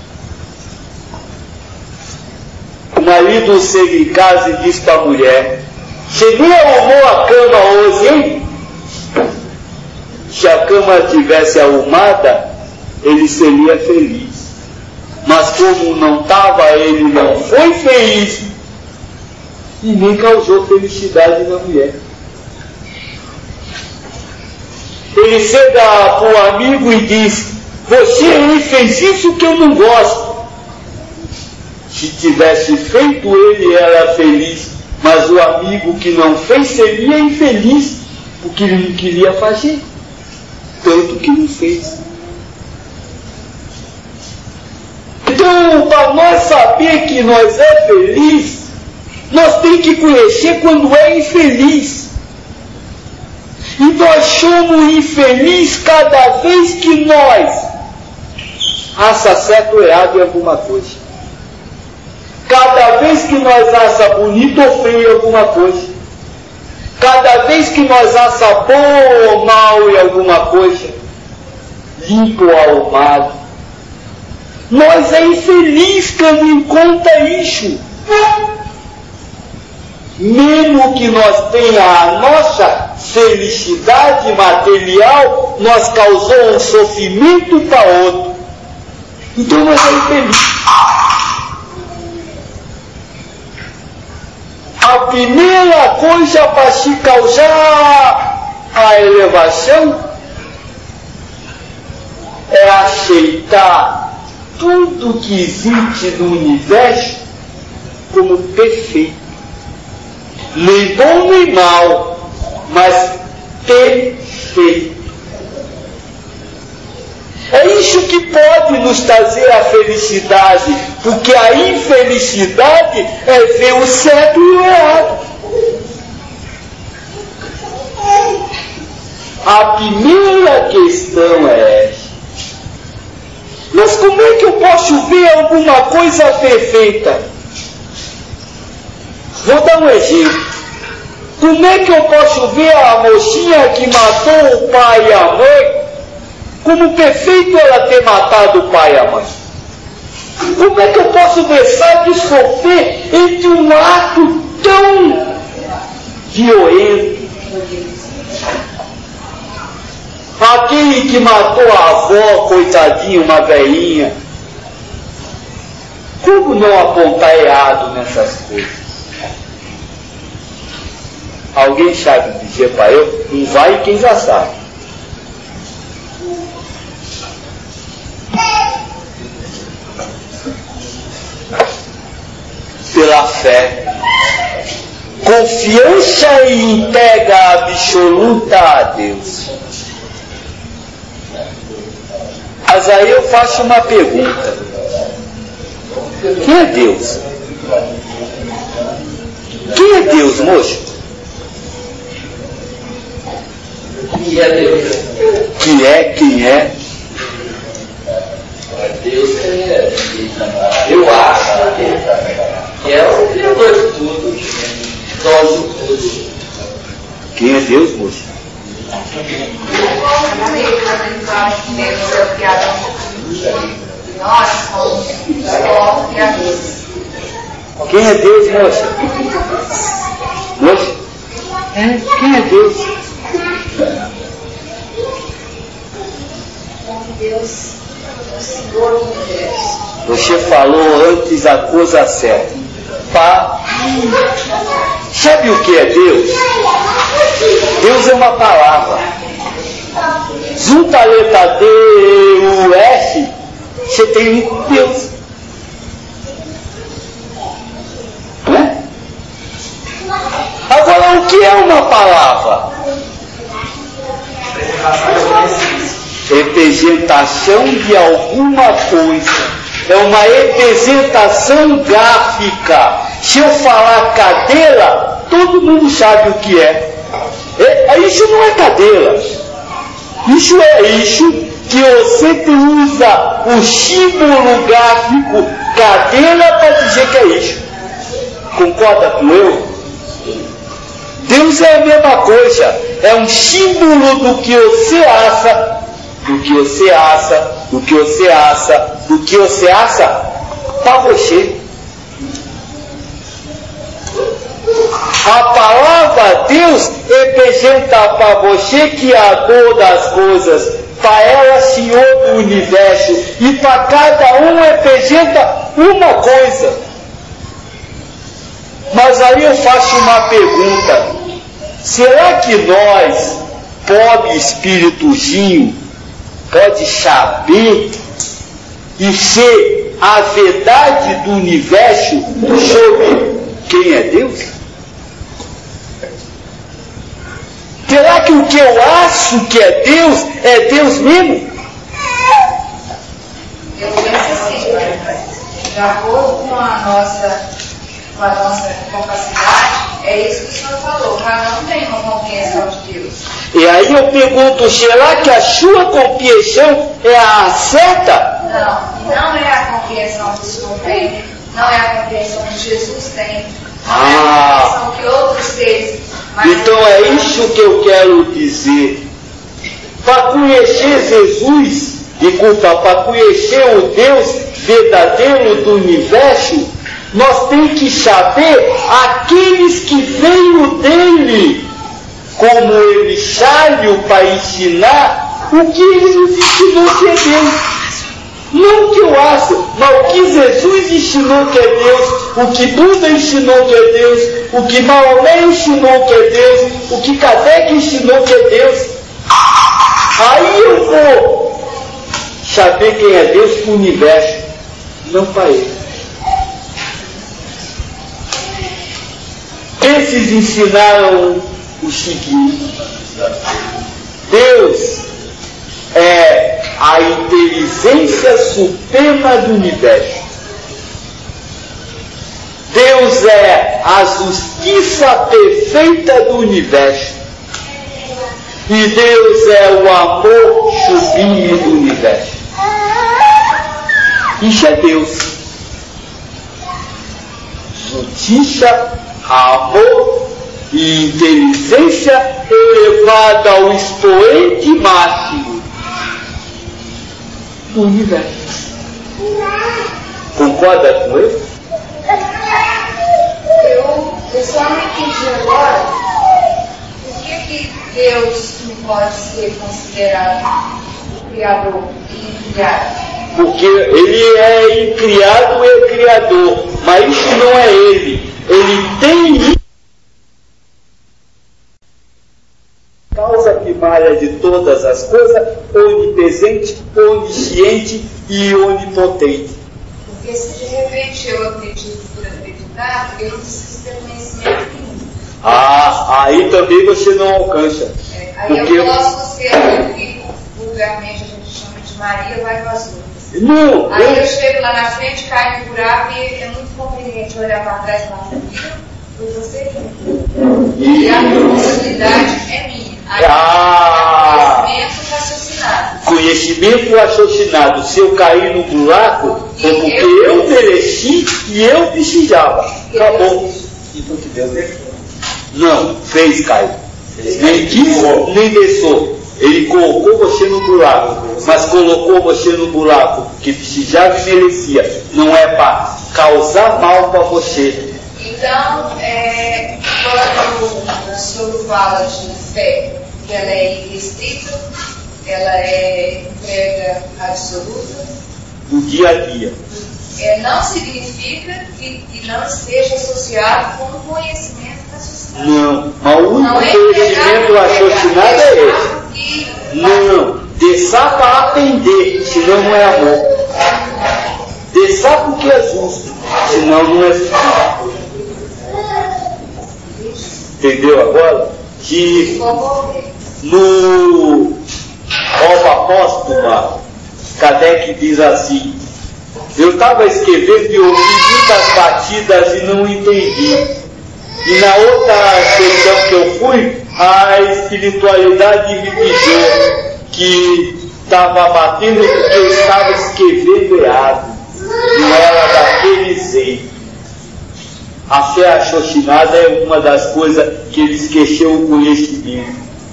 S1: O marido chega em casa e diz para a mulher: você nem arrumou a cama hoje, hein? Se a cama tivesse arrumada, ele seria feliz. Mas como não estava, ele não foi feliz e nem causou felicidade na mulher. Ele chega para o amigo e diz: você me fez isso que eu não gosto. Se tivesse feito, ele era feliz, mas o amigo que não fez seria infeliz, porque ele não queria fazer. Tanto que não fez. Então, para nós saber que nós é feliz, nós temos que conhecer quando é infeliz. E nós somos infelizes cada vez que nós acha certo ou errado em alguma coisa. Cada vez que nós acha bonito ou feio em alguma coisa. Cada vez que nós acha bom ou mal em alguma coisa, limpo ou arrumado, nós é infeliz quando encontra isso. Mesmo que nós tenha a nossa felicidade material, nós causamos um sofrimento para outro. Então nós é infeliz. A primeira coisa para se causar a elevação é aceitar tudo que existe no universo como perfeito. Nem bom nem mal, mas perfeito. É isso que pode nos trazer a felicidade, porque a infelicidade é ver o certo e o errado. A primeira questão é esta. Mas como é que eu posso ver alguma coisa perfeita? Vou dar um exemplo. Como é que eu posso ver a mocinha que matou o pai e a mãe, como perfeito ela ter matado o pai e a mãe? Como é que eu posso deixar de sofrer entre um ato tão violento? Aquele que matou a avó, coitadinho, uma velhinha. Como não apontar errado nessas coisas? Alguém sabe dizer para eu? Não vai quem já sabe. Pela fé. Confiança e entrega absoluta a Deus. Mas aí eu faço uma pergunta. Quem é Deus? Quem é Deus, moço?
S6: Que é Deus?
S1: Quem é?
S6: Deus eu acho que é o Criador de tudo, dono de tudo.
S1: Quem é Deus, moço?
S3: Nós somos só criadores.
S1: Quem é Deus, moça? Moça? Quem é Deus?
S3: Deus é o Senhor do universo.
S1: Você falou antes a coisa certa. Sabe o que é Deus? Deus é uma palavra. Junta a letra D e o S, você tem um Deus. Né? Agora, o que é uma palavra? Representação de alguma coisa. É uma representação gráfica. Se eu falar cadeira, todo mundo sabe o que é. Isso não é cadeira. Isso é isso que você usa o símbolo gráfico cadeira para dizer que é isso. Concorda com eu? Deus é a mesma coisa. É um símbolo do que você acha, do que você acha, do que você acha, do que você acha para você. A palavra Deus representa para você que é a dor das coisas, para ela Senhor do universo, e para cada um representa uma coisa. Mas aí eu faço uma pergunta: será que nós, pobre espíritozinho, pode saber e ser a verdade do universo sobre quem é Deus? Será que o que eu acho que é Deus mesmo?
S3: Eu penso assim, de acordo com a nossa capacidade, é isso que o senhor falou, cada um tem uma compreensão de Deus.
S1: E aí eu pergunto, será que a sua compreensão é a certa?
S3: Não é a compreensão que o senhor tem, não é a compreensão que Jesus tem, não é a compreensão que outros têm.
S1: Então é isso que eu quero dizer. Para conhecer Jesus, para conhecer o Deus verdadeiro do universo, nós temos que saber aqueles que veio dele, como ele saiu para ensinar o que ele nos ensinou que é Deus. Não o que eu acho, mas o que Jesus ensinou que é Deus, o que Buda ensinou que é Deus, o que Maomé ensinou que é Deus, o que Kardec ensinou que é Deus. Aí eu vou saber quem é Deus para o universo. não para ele. Esses ensinaram o seguinte: Deus é a inteligência suprema do universo. Deus é a justiça perfeita do universo. E Deus é o amor sublime do universo. Isso é Deus. Justiça, amor e inteligência elevada ao expoente máximo do universo. Concorda com ele?
S3: Eu só não entendi agora por que Deus não pode ser considerado o Criador e criado.
S1: Porque ele é incriado e é criador, mas isso não é ele. Ele tem causa primária de todas as coisas, onipresente, onisciente e onipotente.
S3: Porque se de repente eu acredito por acreditar, eu não preciso ter conhecimento nenhum.
S1: Aí também você não alcança.
S3: Aí eu posso ser o que vulgarmente a gente chama de Maria vai com as outras.
S1: Não,
S3: aí eu chego lá na frente, caio no buraco e é muito conveniente olhar para trás e falar, foi você que e a responsabilidade é minha. Aí
S1: conhecimento raciocinado. Se eu cair no buraco, foi porque eu mereci e eu precisava. Acabou. Então que Deus deixou. Não, fez Caio. Nem quis, nem deixou. Ele colocou você no buraco, mas colocou você no buraco que precisava e merecia. Não é para causar mal para você.
S3: Então, quando o senhor fala de fé, que ela é irrestrita, ela é entrega absoluta,
S1: do dia a dia.
S3: Não significa que não esteja associado com o conhecimento raciocinado.
S1: Não, mas o único conhecimento raciocinado é esse. Não, deixar para aprender, senão não é amor. Deixar porque é justo, senão não é justo. Entendeu agora? Que no Obra Póstuma, Kardec diz assim: eu estava escrevendo e ouvi muitas batidas e não entendi. E na outra sessão que eu fui, a espiritualidade me pediu que estava batendo porque eu estava escrevendo errado. Não era daquele jeito. A fé raciocinada é uma das coisas que ele esqueceu o conhecimento.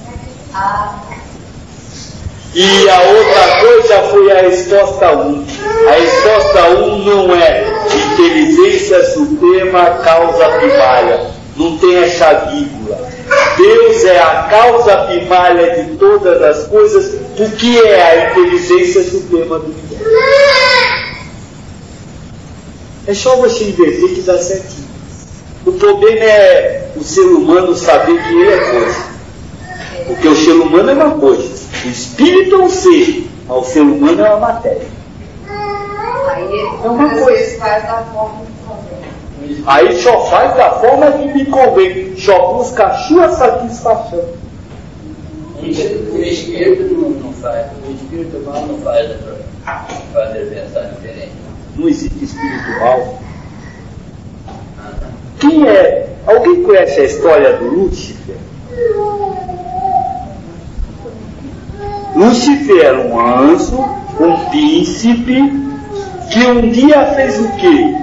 S1: E a outra coisa foi a resposta 1. A resposta 1 não é inteligência suprema, causa primária. Não tem essa vírgula. Deus é a causa primária de todas as coisas, porque é a inteligência suprema do universo. É só você inverter que dá certinho. O problema é o ser humano saber que ele é coisa. Porque o ser humano é uma coisa. O espírito é um ser, mas o ser humano é uma matéria.
S3: Aí é uma coisa, faz da forma que convém.
S1: Aí só faz da forma que me convém. Só busca a sua satisfação.
S6: O espírito não faz. O espírito mal não faz para fazer pensar diferente.
S1: Não existe espírito mal. Quem é? Alguém conhece a história do Lúcifer? Lúcifer era um anjo, um príncipe, que um dia fez o quê?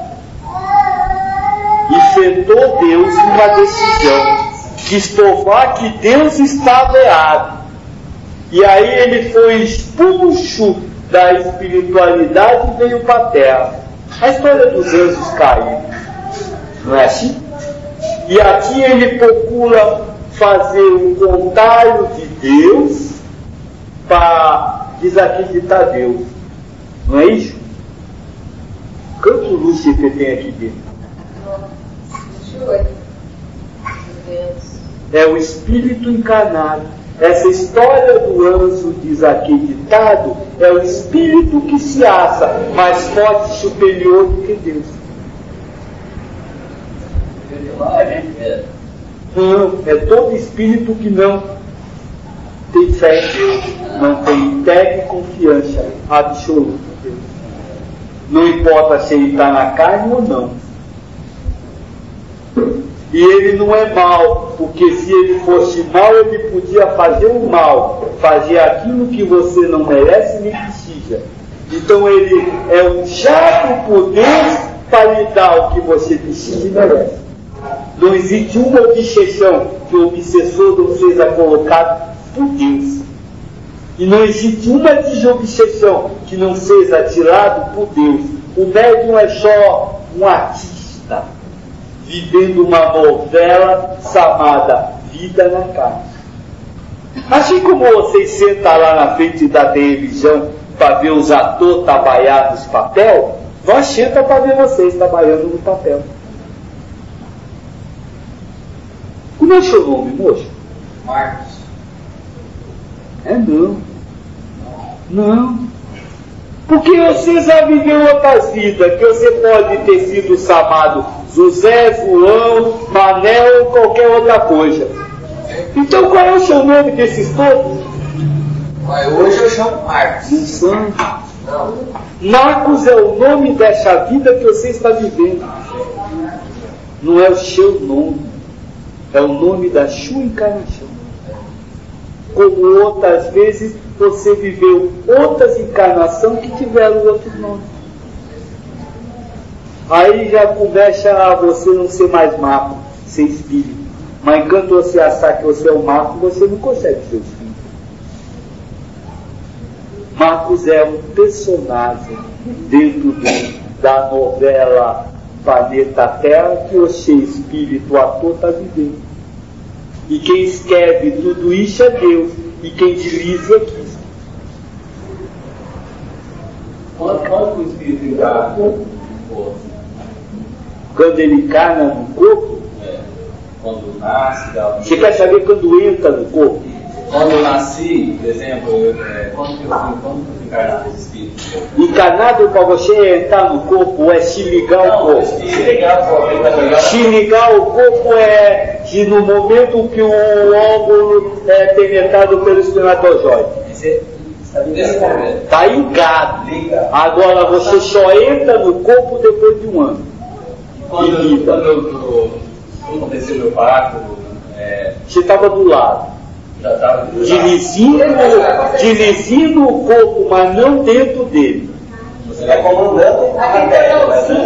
S1: Enfrentou Deus numa decisão. Quis provar que Deus estava errado. E aí ele foi expulso da espiritualidade e veio para a terra. A história dos anjos caídos. Não é assim? E aqui ele procura fazer o contrário de Deus para desacreditar Deus. Não é isso? Quanto Lúcifer tem aqui dentro?
S3: 28.
S1: É o espírito encarnado. Essa história do anjo, diz aqui ditado, é o espírito que se acha mais forte e superior do que Deus. Não, é todo espírito que não tem fé em Deus, não tem integre confiança absoluta em Deus. Não importa se ele está na carne ou não. E ele não é mau, porque se ele fosse mau, ele podia fazer o mal, fazer aquilo que você não merece nem precisa. Então ele é usado por Deus para lhe dar o que você precisa e merece. Não existe uma obsessão que o obsessor não seja colocado por Deus. E não existe uma desobsessão que não seja tirado por Deus. O médium é só um artista vivendo uma novela chamada Vida na Carne. Assim como vocês sentam lá na frente da televisão para ver os atores trabalhar nos papel, nós sentamos para ver vocês trabalhando no papel. Como é o seu nome, moço?
S2: Marcos.
S1: É não. Não. Porque você já viveu outras vidas, que você pode ter sido chamado José, João, Manel ou qualquer outra coisa. Então qual é o seu nome desses todos?
S2: Mas hoje eu chamo Marcos.
S1: Não são.
S2: Não.
S1: Marcos é o nome dessa vida que você está vivendo. Não é o seu nome. É o nome da sua encarnação. Como outras vezes você viveu outras encarnações que tiveram outros nomes. Aí já começa a você não ser mais Marco, ser espírito. Mas enquanto você achar que você é o Marco, você não consegue ser espírito. Marcos é um personagem dentro da novela Planeta Terra que você, espírito, ator, está vivendo. E quem escreve tudo isso é Deus. E quem dirige é Cristo.
S2: Quando o espírito encarna no corpo?
S1: Quando ele encarna no corpo?
S2: Quando nasce,
S1: Você quer saber quando entra no corpo?
S2: Quando eu nasci, por exemplo, quando que eu fui encarnado nesse espírito?
S1: Encarnado para você entrar no corpo é se ligar ao corpo. Se ligar ao corpo é que no momento que o óvulo é penetrado pelo espermatozoide. Está ligado. Agora você só entra no corpo depois de um ano.
S2: Quando aconteceu meu parto,
S1: você estava do lado. Dirigindo o corpo, mas não dentro dele.
S2: Você vai comandando a matéria,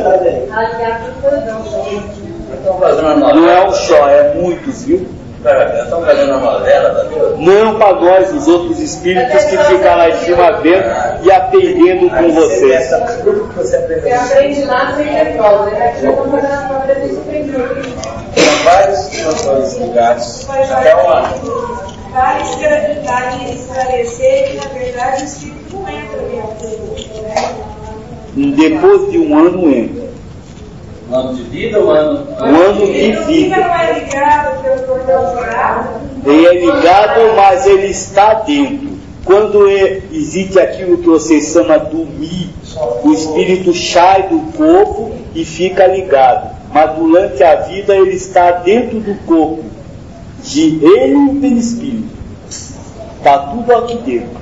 S1: Não é um só, é muitos, viu?
S6: Estão fazendo uma novela,
S1: não para nós, os outros espíritos que ficam lá em cima vendo e aprendendo com vocês.
S3: Você aprende lá sem ter prova, né? Aqui eu estou fazendo a prova de superior.
S2: São várias situações ligadas até um ano.
S7: Vai esclarecer que, na verdade, o espírito não entra dentro, né?
S1: Depois de um ano entra.
S2: Um ano de vida ou um ano?
S1: Um ano de vida.
S7: Não é ligado pelo cordão dourado.
S1: Ele é ligado, mas ele está dentro. Quando existe aquilo que você chama dormir, o espírito sai do corpo e fica ligado. Mas durante a vida ele está dentro do corpo, de ele e o perispírito. Está tudo aqui dentro.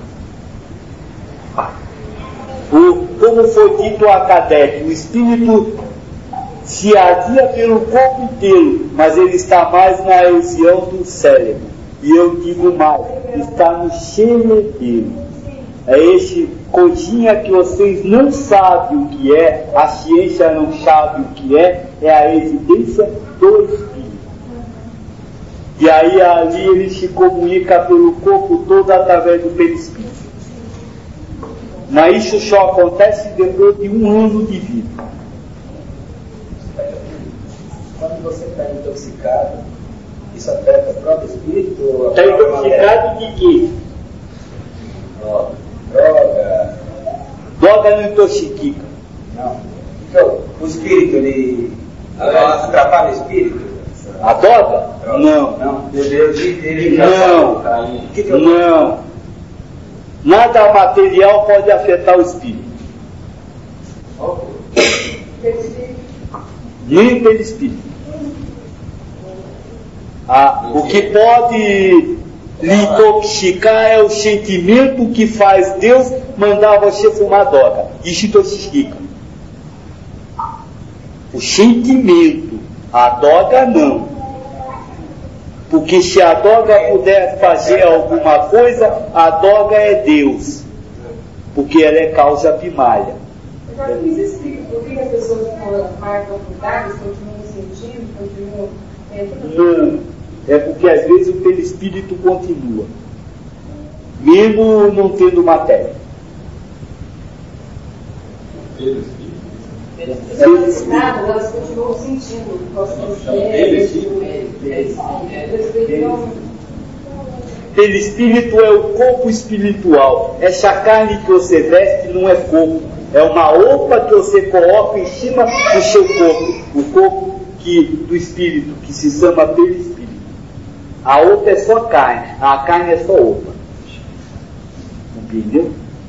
S1: Como foi dito a Kardec, o espírito se adia pelo corpo inteiro, mas ele está mais na região do cérebro. E eu digo mais, está no cerebelo. É esse coisinha que vocês não sabem o que é, a ciência não sabe o que é a residência do espírito. E aí ali ele se comunica pelo corpo todo através do perispírito. Mas isso só acontece depois de um ano de vida.
S2: Quando você está intoxicado, isso afeta o próprio espírito?
S1: Está intoxicado de quê?
S2: Droga.
S1: Droga não intoxica.
S2: Não. Então, o espírito, ele atrapalha o espírito?
S1: Adora? Não. Não. Nada material pode afetar o espírito. Nem pelo espírito. O que pode lhe intoxicar é o sentimento que faz Deus mandar você fumar droga. Isso intoxica. O sentimento. A droga não. Porque se a droga puder fazer alguma coisa, a droga é Deus. Porque ela é causa primária.
S7: Agora, me explica por que as pessoas marcam cuidados, continuam sentindo, continuam...
S1: Não, é porque às vezes o perispírito continua, mesmo não tendo matéria.
S7: Elas continuam sentindo.
S1: Perispírito é o corpo espiritual. Essa carne que você veste não é corpo, é uma roupa que você coloca em cima do seu corpo, o corpo do espírito, que se chama perispírito. A roupa é só carne, a carne é só roupa. Entendeu?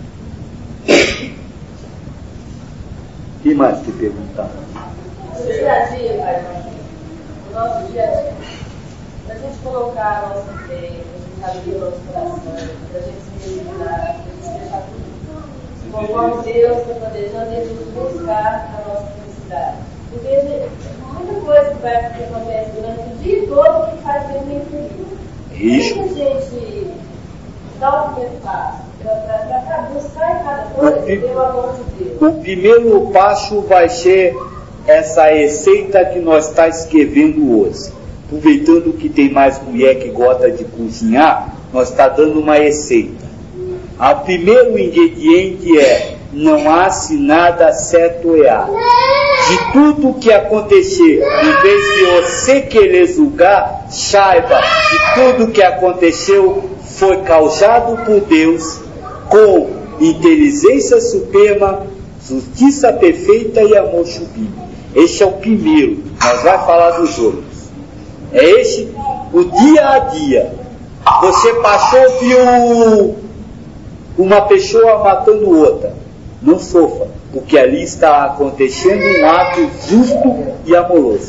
S1: O que mais te perguntar?
S8: No dia a dia, Pai, no nosso dia a dia, para a gente colocar a nossa fé, para a gente abrir o nosso coração, para a gente se meditar, para a gente deixar tudo conforme Deus está planejando e a gente buscar a nossa felicidade. Porque muita coisa que acontece durante o dia todo que faz a gente meio feliz. Como a gente dá o primeiro passo para buscar em cada coisa pelo amor de Deus?
S1: O primeiro passo vai ser essa receita que nós está escrevendo hoje. Aproveitando que tem mais mulher que gosta de cozinhar, nós está dando uma receita. O primeiro ingrediente é: não há nada certo ou errado. De tudo que acontecer, em vez de você querer julgar, saiba que tudo que aconteceu foi causado por Deus, com inteligência suprema, justiça perfeita e amor sublime. Esse é o primeiro. Nós vamos falar dos outros. É esse o dia a dia. Você passou, viu uma pessoa matando outra. Não sofra, porque ali está acontecendo um ato justo e amoroso.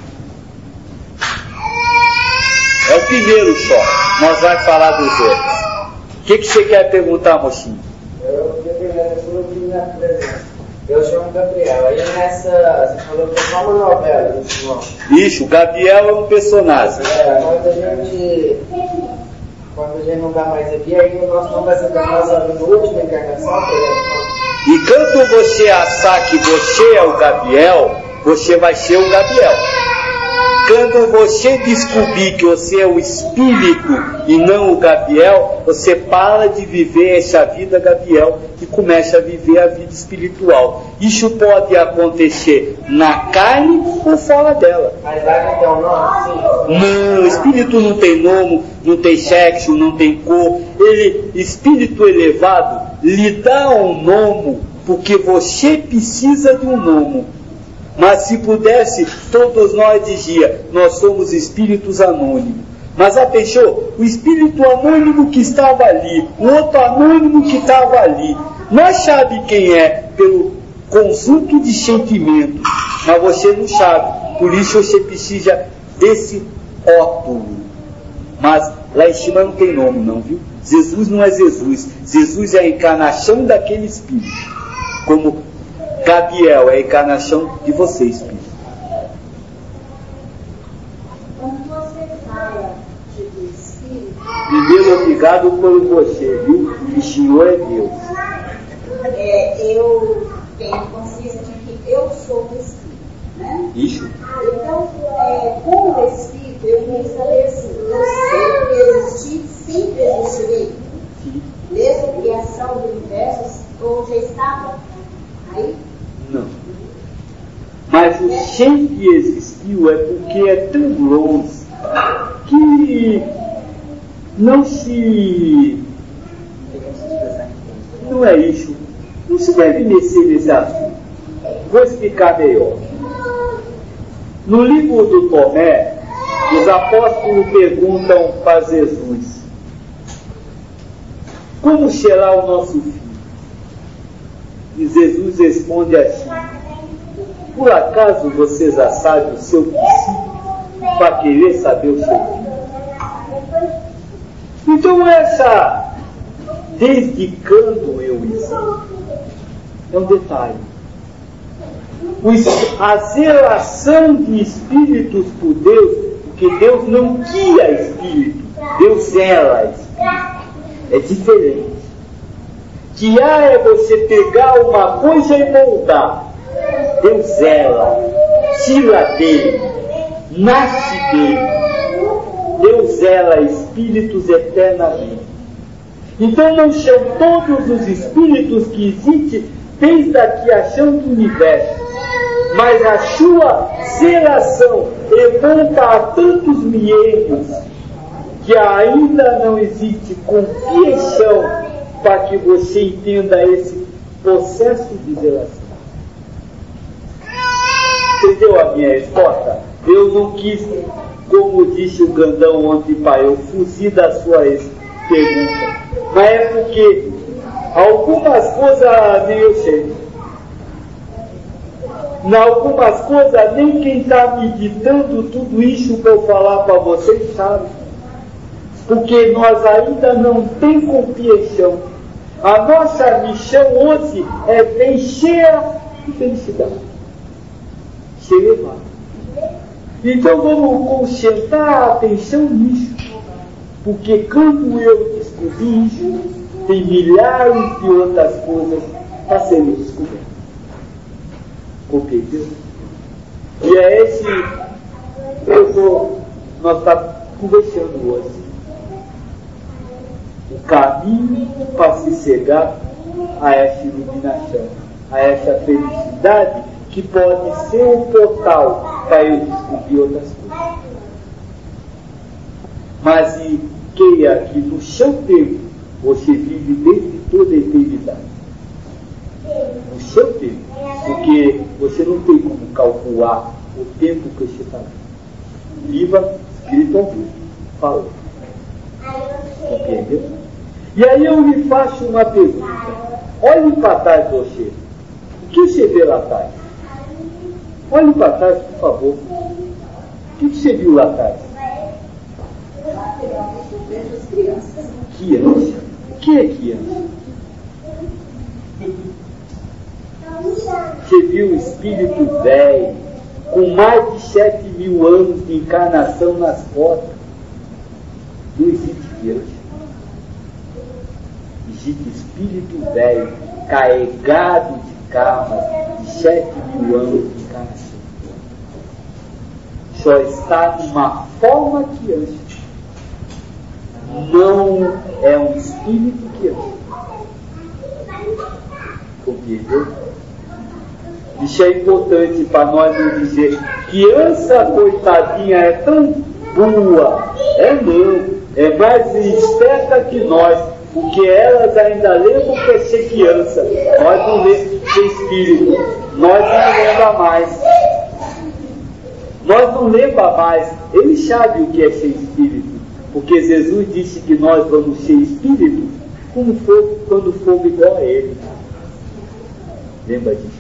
S1: É o primeiro só. Nós vamos falar dos outros. O que você quer perguntar, mocinho?
S9: Eu queria perguntar sobre minha presença. Eu chamo Gabriel. Aí nessa, você falou que é só uma novela,
S1: Isso, o Gabriel é um personagem.
S9: Quando a gente não dá mais aqui, aí o nosso nome vai ser transformado na última encarnação, por exemplo.
S1: E quando você achar que você é o Gabriel, você vai ser o Gabriel. Quando você descobrir que você é o espírito e não o Gabriel, você para de viver essa vida Gabriel e começa a viver a vida espiritual. Isso pode acontecer na carne ou fora dela.
S9: Mas lá não tem um nome? Sim.
S1: Não, o espírito não tem nome, não tem sexo, não tem cor. Espírito elevado lhe dá um nome porque você precisa de um nome. Mas se pudesse, todos nós dizia, nós somos espíritos anônimos. Mas a pensou, o espírito anônimo que estava ali, o outro anônimo que estava ali, nós sabe quem é pelo conjunto de sentimentos, mas você não sabe. Por isso você precisa desse óculo. Mas lá em cima não tem nome não, viu? Jesus não é Jesus. Jesus é a encarnação daquele espírito. Como Gabriel é a encarnação de você, espírito.
S8: Quando você fala de espírito,
S1: primeiro, obrigado por você, viu? O Senhor é Deus.
S8: Eu tenho consciência de que eu sou o espírito, né?
S1: Isso.
S8: Então, como espírito, eu queria saber assim, eu sempre existi, sempre existirei. Desde a criação do universo, ou já estava aí?
S1: Não. Mas o sempre existiu é porque é tão longe que não se... Não é isso. Não se deve mexer nesse assunto. Vou explicar melhor. No livro do Tomé, os apóstolos perguntam para Jesus: como será o nosso filho? E Jesus responde assim: por acaso você já sabe o seu princípio para querer saber o seu filho? Então essa desde quando eu existo é um detalhe. A zelação de espíritos por Deus, porque Deus não guia espírito, Deus zela espírito. É diferente. Guiar é você pegar uma coisa e moldar. Deus zela, tira dele, nasce dele. Deus zela espíritos eternamente. Então não são todos os espíritos que existem desde a criação do universo, mas a sua zelação remonta a tantos milênios que ainda não existe compreensão para que você entenda esse processo de zelação. Entendeu a minha resposta? Eu não quis, como disse o Gandão ontem, pai, eu fugi da sua pergunta. Mas é porque algumas coisas nem eu sei. Em algumas coisas nem quem está meditando tudo isso para eu falar para vocês sabe. Porque nós ainda não temos compreensão. A nossa missão hoje é bem cheia de felicidade. Se elevar. Então vamos concentrar a atenção nisso. Porque quando eu descobri isso, tem milhares de outras coisas a serem descobertas. Compreendeu? E é esse nós estamos conversando hoje. O caminho para se chegar a essa iluminação, a essa felicidade que pode ser um portal para eu descobrir outras coisas. Mas queira que no seu tempo você vive desde toda a eternidade. No seu tempo. Porque você não tem como calcular o tempo que você está vivendo. Viva espiritualmente. Falou. Compreendeu? E aí eu lhe faço uma pergunta. Olhe para trás de você. O que você vê lá atrás? Olhe para trás, por favor. O que você viu lá atrás? Criança? O que é criança? Você viu o espírito velho, com mais de 7.000 anos de encarnação nas costas? Não existe criança. Existe espírito velho, carregado de karma, de 7.000 anos de encarnação. Só está numa forma criança. Não é um espírito criança. Compreendeu? Isso é importante para nós não dizer criança coitadinha é tão boa. É não, é mais esperta que nós, porque elas ainda lembram que é ser criança. Nós não lembros ser espírito. Nós não lembra mais. Nós não lembra mais. Ele sabe o que é ser espírito. Porque Jesus disse que nós vamos ser espírito quando for igual a ele. Lembra disso?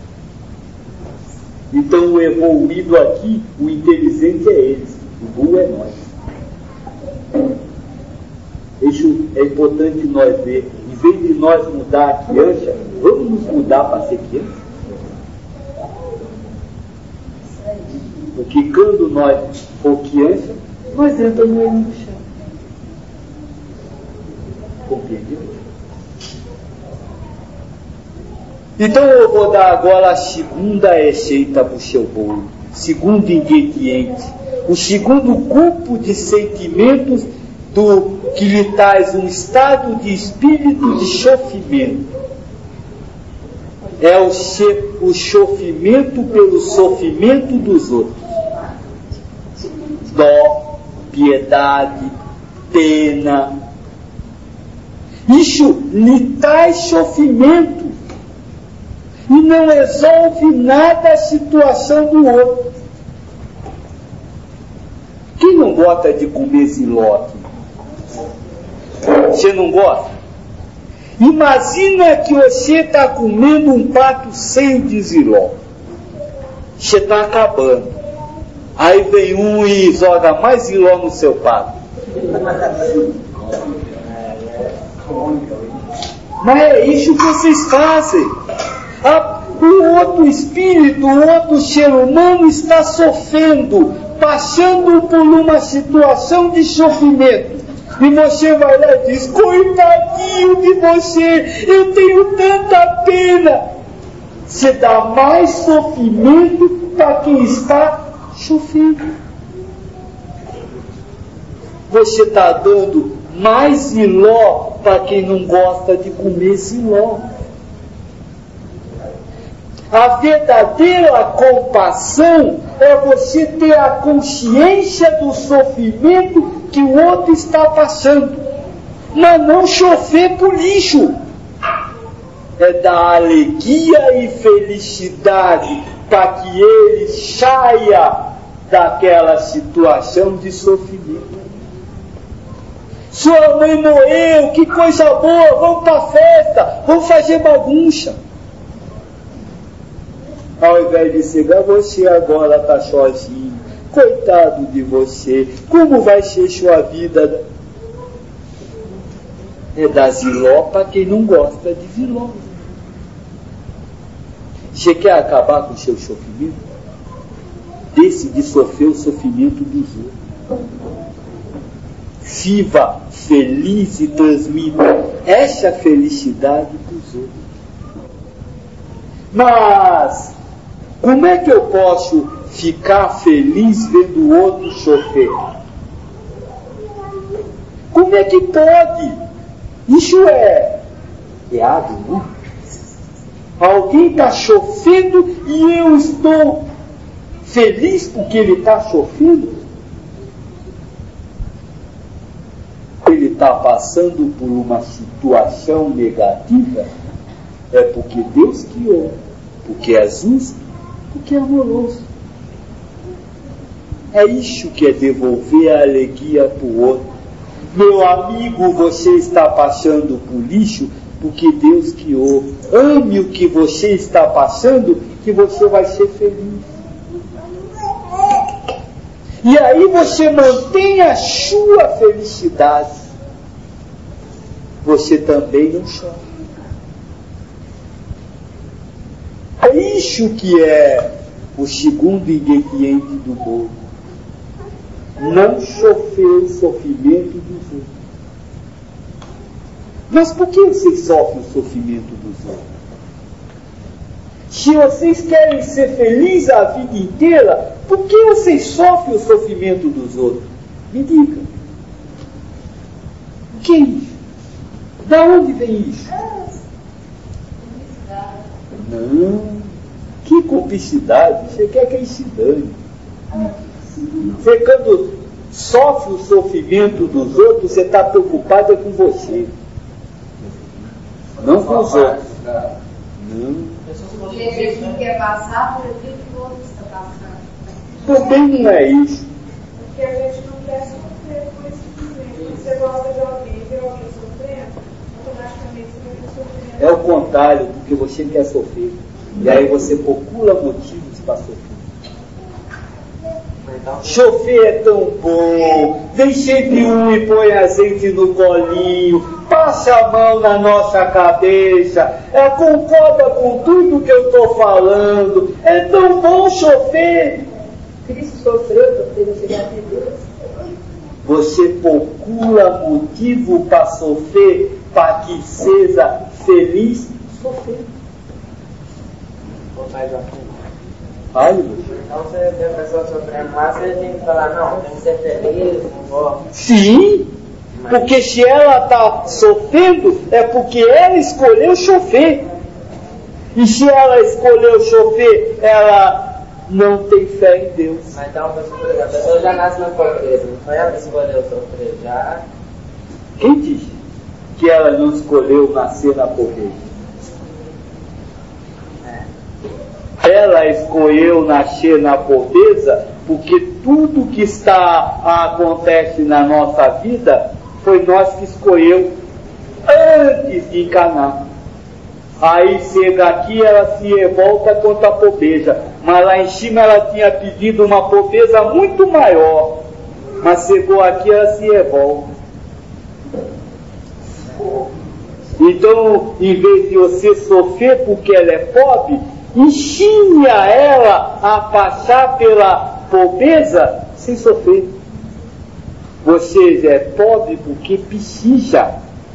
S1: Então o evoluído aqui, o inteligente é eles, o burro é nós. Isso é importante nós ver. Em vez de nós mudar a criança, vamos nos mudar para ser criança. Porque quando nós for criança, nós entramos no olho do chão. Compreendeu? Então eu vou dar agora a segunda receita para o seu bolo, segundo ingrediente, o segundo grupo de sentimentos que lhe traz um estado de espírito de sofrimento. É o sofrimento pelo sofrimento dos outros. Dó, piedade, pena. Isso lhe traz sofrimento. E não resolve nada a situação do outro. Quem não gosta de comer ziló aqui? Você não gosta? Imagina que você está comendo um prato cheio de ziló. Você está acabando. Aí vem um e joga mais ziló no seu prato. Mas é isso que vocês fazem. O outro espírito, o outro ser humano está sofrendo, passando por uma situação de sofrimento. E você vai lá e diz: coitadinho de você, eu tenho tanta pena. Você dá mais sofrimento para quem está sofrendo. Você está dando mais ziló para quem não gosta de comer ziló. A verdadeira compaixão é você ter a consciência do sofrimento que o outro está passando, mas não chover por lixo. É dar alegria e felicidade para que ele saia daquela situação de sofrimento. Sua mãe morreu, que coisa boa, vamos para a festa, vamos fazer bagunça. Ao invés de chegar, você agora está sozinho. Coitado de você, como vai ser sua vida? É dar ziló para quem não gosta de ziló. Você quer acabar com o seu sofrimento? Deixe de sofrer o sofrimento dos outros. Viva feliz e transmita essa felicidade para os outros. Mas como é que eu posso ficar feliz vendo o outro sofrer? Como é que pode? Isso é errado, não? Alguém está sofrendo e eu estou feliz porque ele está sofrendo? Ele está passando por uma situação negativa? É porque Deus criou, porque é justo, porque é amoroso. É isso que é devolver a alegria para o outro. Meu amigo, você está passando por lixo porque Deus criou. Ame o que você está passando, que você vai ser feliz. E aí você mantém a sua felicidade. Você também não chora. É isso que é o segundo ingrediente do bolo. Não sofrer o sofrimento dos outros. Mas por que vocês sofrem o sofrimento dos outros? Se vocês querem ser felizes a vida inteira, por que vocês sofrem o sofrimento dos outros? Me diga. O que é isso? Da onde vem isso? Não. Que cumplicidade? Você quer que ele se dane. Você, quando sofre o sofrimento dos outros, você está preocupado com você, não com os outros. Não.
S3: Porque a gente não quer passar por aquilo que o outro está passando.
S1: Também não é isso.
S7: Porque a gente não quer sofrer por esse sofrimento. Você gosta de alguém, ver alguém sofrendo, automaticamente você vai ter sofrendo.
S1: É o contrário, porque você quer sofrer. E aí você procura motivos para sofrer. Chofer é tão bom, vem sempre um e põe azeite no colinho, passa a mão na nossa cabeça, concorda com tudo que eu estou falando, é tão bom chofer.
S7: Cristo sofreu para poder chegar até Deus.
S1: Você procura motivo para sofrer, para que seja feliz sofrendo. Fale,
S9: então, se a pessoa sofrendo lá, você tem que falar: não, tem que ser feliz, não vou.
S1: Sim, porque se ela está sofrendo, é porque ela escolheu sofrer. E se ela escolheu sofrer, ela não tem fé em Deus.
S9: Mas então, por exemplo, a pessoa já nasce na pobreza, não foi ela que escolheu sofrer, já.
S1: Quem disse que ela não escolheu nascer na pobreza? Ela escolheu nascer na pobreza porque tudo que acontece na nossa vida foi nós que escolheu antes de encarnar. Aí chega aqui, ela se revolta contra a pobreza, mas lá em cima ela tinha pedido uma pobreza muito maior, mas chegou aqui, ela se revolta. Então, em vez de você sofrer porque ela é pobre, ensine a ela a passar pela pobreza sem sofrer. Você é pobre porque precisa.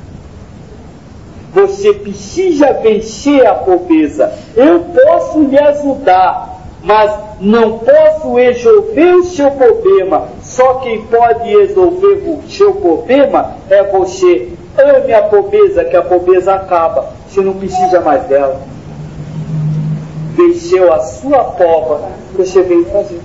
S1: Você precisa vencer a pobreza. Eu posso lhe ajudar, mas não posso resolver o seu problema. Só quem pode resolver o seu problema é você. Ame a pobreza, que a pobreza acaba. Você não precisa mais dela. Venceu a sua prova, você veio fazer.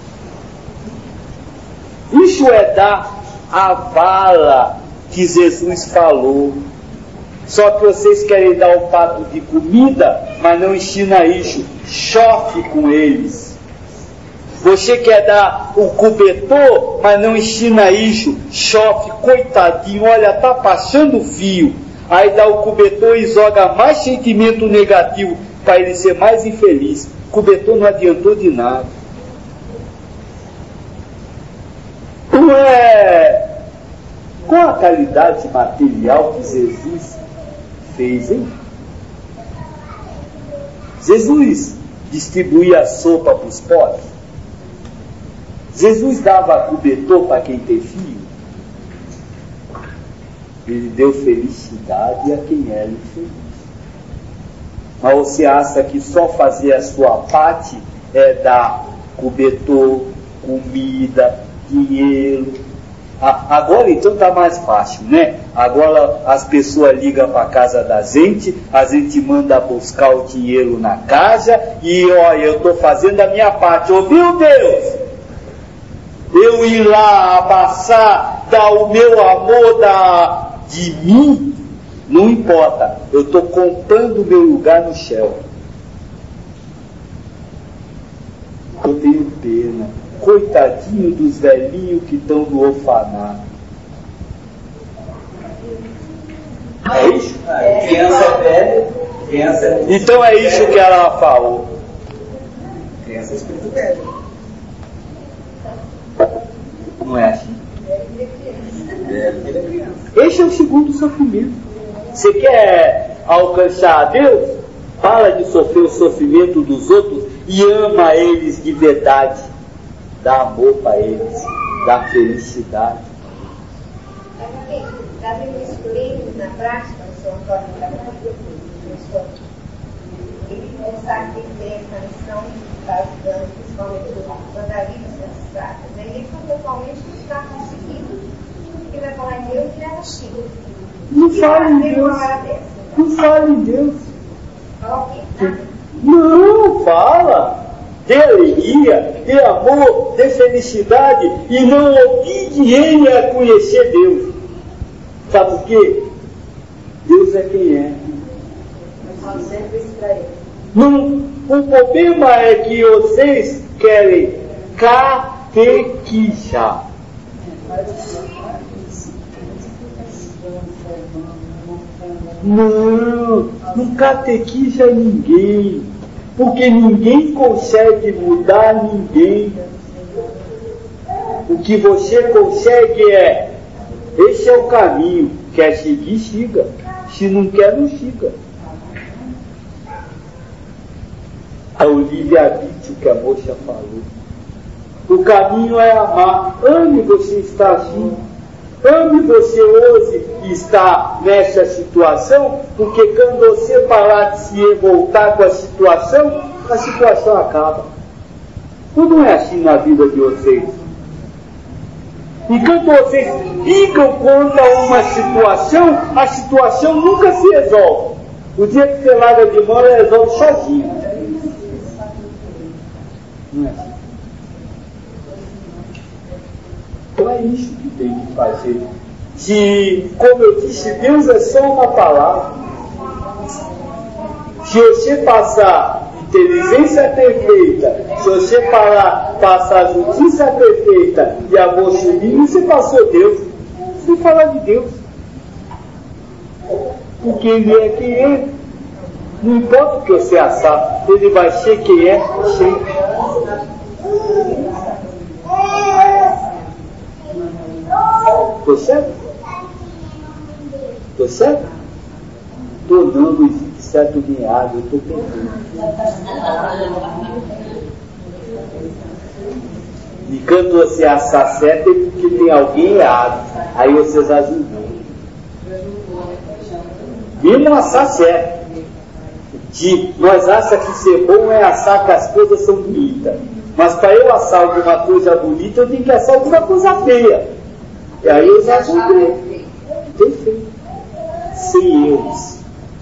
S1: Isso é dar a vala que Jesus falou. Só que vocês querem dar o prato de comida, mas não ensina isso. Choque com eles. Você quer dar o cobertor, mas não ensina isso. Choque, coitadinho, olha, tá passando fio. Aí dá o cobertor e joga mais sentimento negativo para ele ser mais infeliz. O cobertor não adiantou de nada. Não é com a qualidade material que Jesus fez, hein? Jesus distribuía sopa para os pobres. Jesus dava cobertor para quem tem filho. Ele deu felicidade a quem era infeliz. Mas você acha que só fazer a sua parte é dar cobertor, comida, dinheiro? Agora então está mais fácil, né? Agora as pessoas ligam para a casa da gente, a gente manda buscar o dinheiro na casa e olha, eu estou fazendo a minha parte, ouviu Deus? Eu ir lá abraçar, dar o meu amor de mim, não importa, eu estou comprando o meu lugar no céu. Eu tenho pena, coitadinho dos velhinhos que estão no orfanato. É isso?
S10: Criança velha, criança velha.
S1: Então é isso que ela falou.
S10: Criança espírito velho.
S1: Não é assim? Esse é o segundo sofrimento. Você quer alcançar a Deus? Para de sofrer o sofrimento dos outros e ama eles de verdade. Dá amor para eles, dá felicidade.
S3: Está vendo isso bem na prática, o Sr. Antônio Carvalho? Ele sabe que ele tem essa missão de estar ajudando, principalmente os andarilhos nas estradas. Ele totalmente não está conseguindo, porque vai falar em Deus e leva Chico.
S1: Não fala em Deus. Não fala em Deus.
S3: Fala o quê?
S1: Não, fala. Dê alegria, dê amor, dê felicidade e não obrigue ele a conhecer Deus. Sabe por quê? Deus é quem é.
S3: Eu falo sempre isso para ele.
S1: Não, o problema é que vocês querem catequizar. Não catequiza ninguém, porque ninguém consegue mudar ninguém. O que você consegue esse é o caminho, quer seguir, siga, se não quer, não siga. É o livre-arbítrio que a moça falou. O caminho é amar. Ame você estar assim. Ame você hoje estar nessa situação, porque quando você parar de se revoltar com a situação acaba. Não é assim na vida de vocês. Enquanto vocês brigam contra uma situação, a situação nunca se resolve. O dia que você larga de mão, ela resolve sozinho. Não é assim. Então é isso que tem que fazer. Como eu disse, Deus é só uma palavra. Se você passar inteligência perfeita, se você passar a justiça perfeita e amor sublime, você passou Deus. Sem falar de Deus. Porque Ele é quem é. Não importa o que você assar, Ele vai ser quem é, sempre. Tô certo? Tô certo? Tô não existe certo nem errado, eu tô tentando. E quando você assar certo é porque tem alguém errado. Aí vocês ajudam. Mesmo assar certo. Nós achamos que ser bom é assar que as coisas são bonitas. Mas para eu assar alguma coisa bonita, eu tenho que assar alguma coisa feia. E aí eu já ajudei. Perfeito. Sem eles.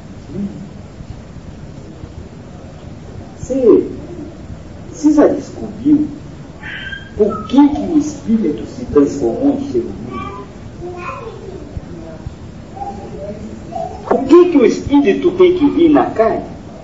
S1: Você já descobriu por que o Espírito se transformou em ser humano? Por que o Espírito tem que vir na carne?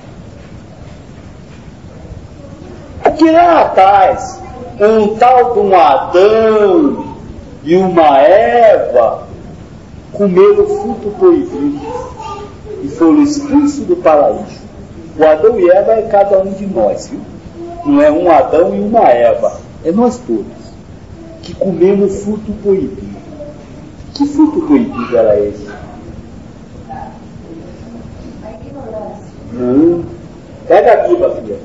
S1: Porque lá atrás, um tal de um Adão e uma Eva comeram o fruto proibido e foram expulsos do paraíso. O Adão e Eva é cada um de nós, viu? Não é um Adão e uma Eva, é nós todos que comemos fruto proibido. Que fruto proibido era esse? Não. Pega a Bíblia, filha.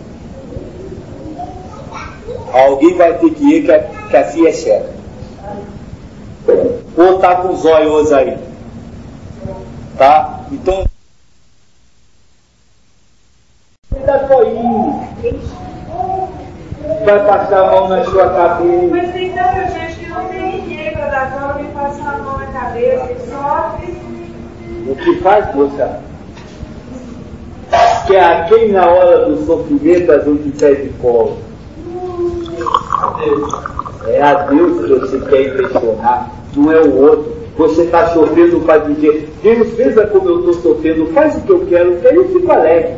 S1: Alguém vai ter que ir que a filha é checa. Ou tá com os olhos aí. Tá? Então. Dá coinho. Vai passar a mão na sua cabeça.
S7: Mas tem tanta gente que não tem ninguém para dar prova e passar a mão na cabeça e sofre.
S1: O que faz, moça? Que a quem na hora do sofrimento a gente pede colo. É a Deus que você quer impressionar, não é o outro. Você está sofrendo para dizer, Deus, veja como eu estou sofrendo, faz o que eu quero, que aí eu fico alegre.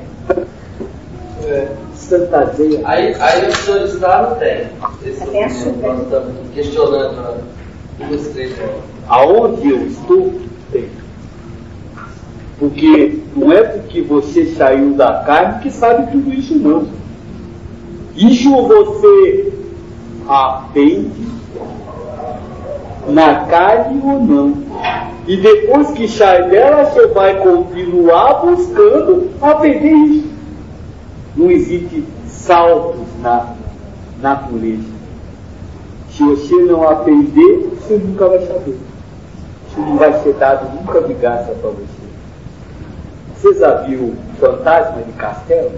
S1: Fantasia.
S4: Aí o senhor está não tem. Nós estamos questionando duas, três horas.
S1: Aonde eu estou, tem. Porque não é porque você saiu da carne que sabe tudo isso, não. Isso você aprende na carne ou não. E depois que sai dela, você vai continuar buscando aprender isso. Não existe saltos na natureza. Se você não aprender, você nunca vai saber. Isso não vai ser dado nunca de graça para você. Você já viu Fantasma de Castelo?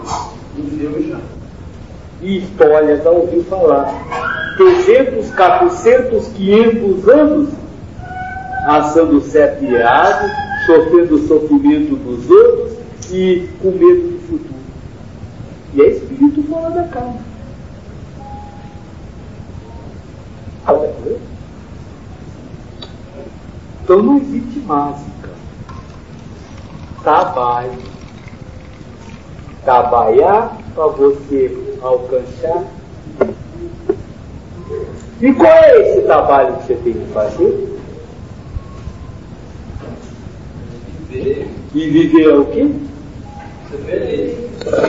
S1: E histórias já ouviu falar. 300, 400, 500 anos assando certo e errado, sofrendo o sofrimento dos outros e com medo do futuro. E é espírito fora da carne. Então não existe mágica. Trabalhar para você alcançar. E qual é esse trabalho que você tem que fazer?
S4: Viver.
S1: E viver é o quê?
S4: Ser feliz.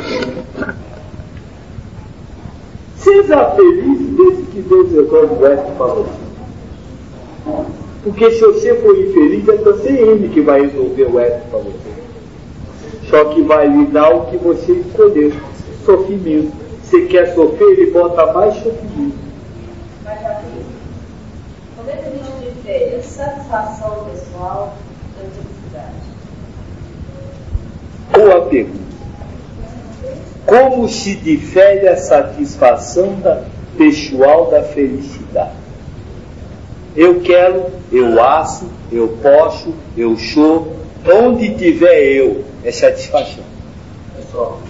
S1: Seja feliz desde que Deus resolve o resto para você. Porque se você for infeliz, é você ele que vai resolver o resto para você. Só que vai lhe dar o que você escolheu. Sofrimento. Você quer sofrer, ele bota mais sofrimento.
S8: Mas aqui, como é que a gente difere a satisfação pessoal da felicidade?
S1: Boa pergunta. Como se difere a satisfação pessoal da felicidade? Eu quero, eu acho, eu posso, eu sou. Onde tiver eu, é satisfação. Pessoal.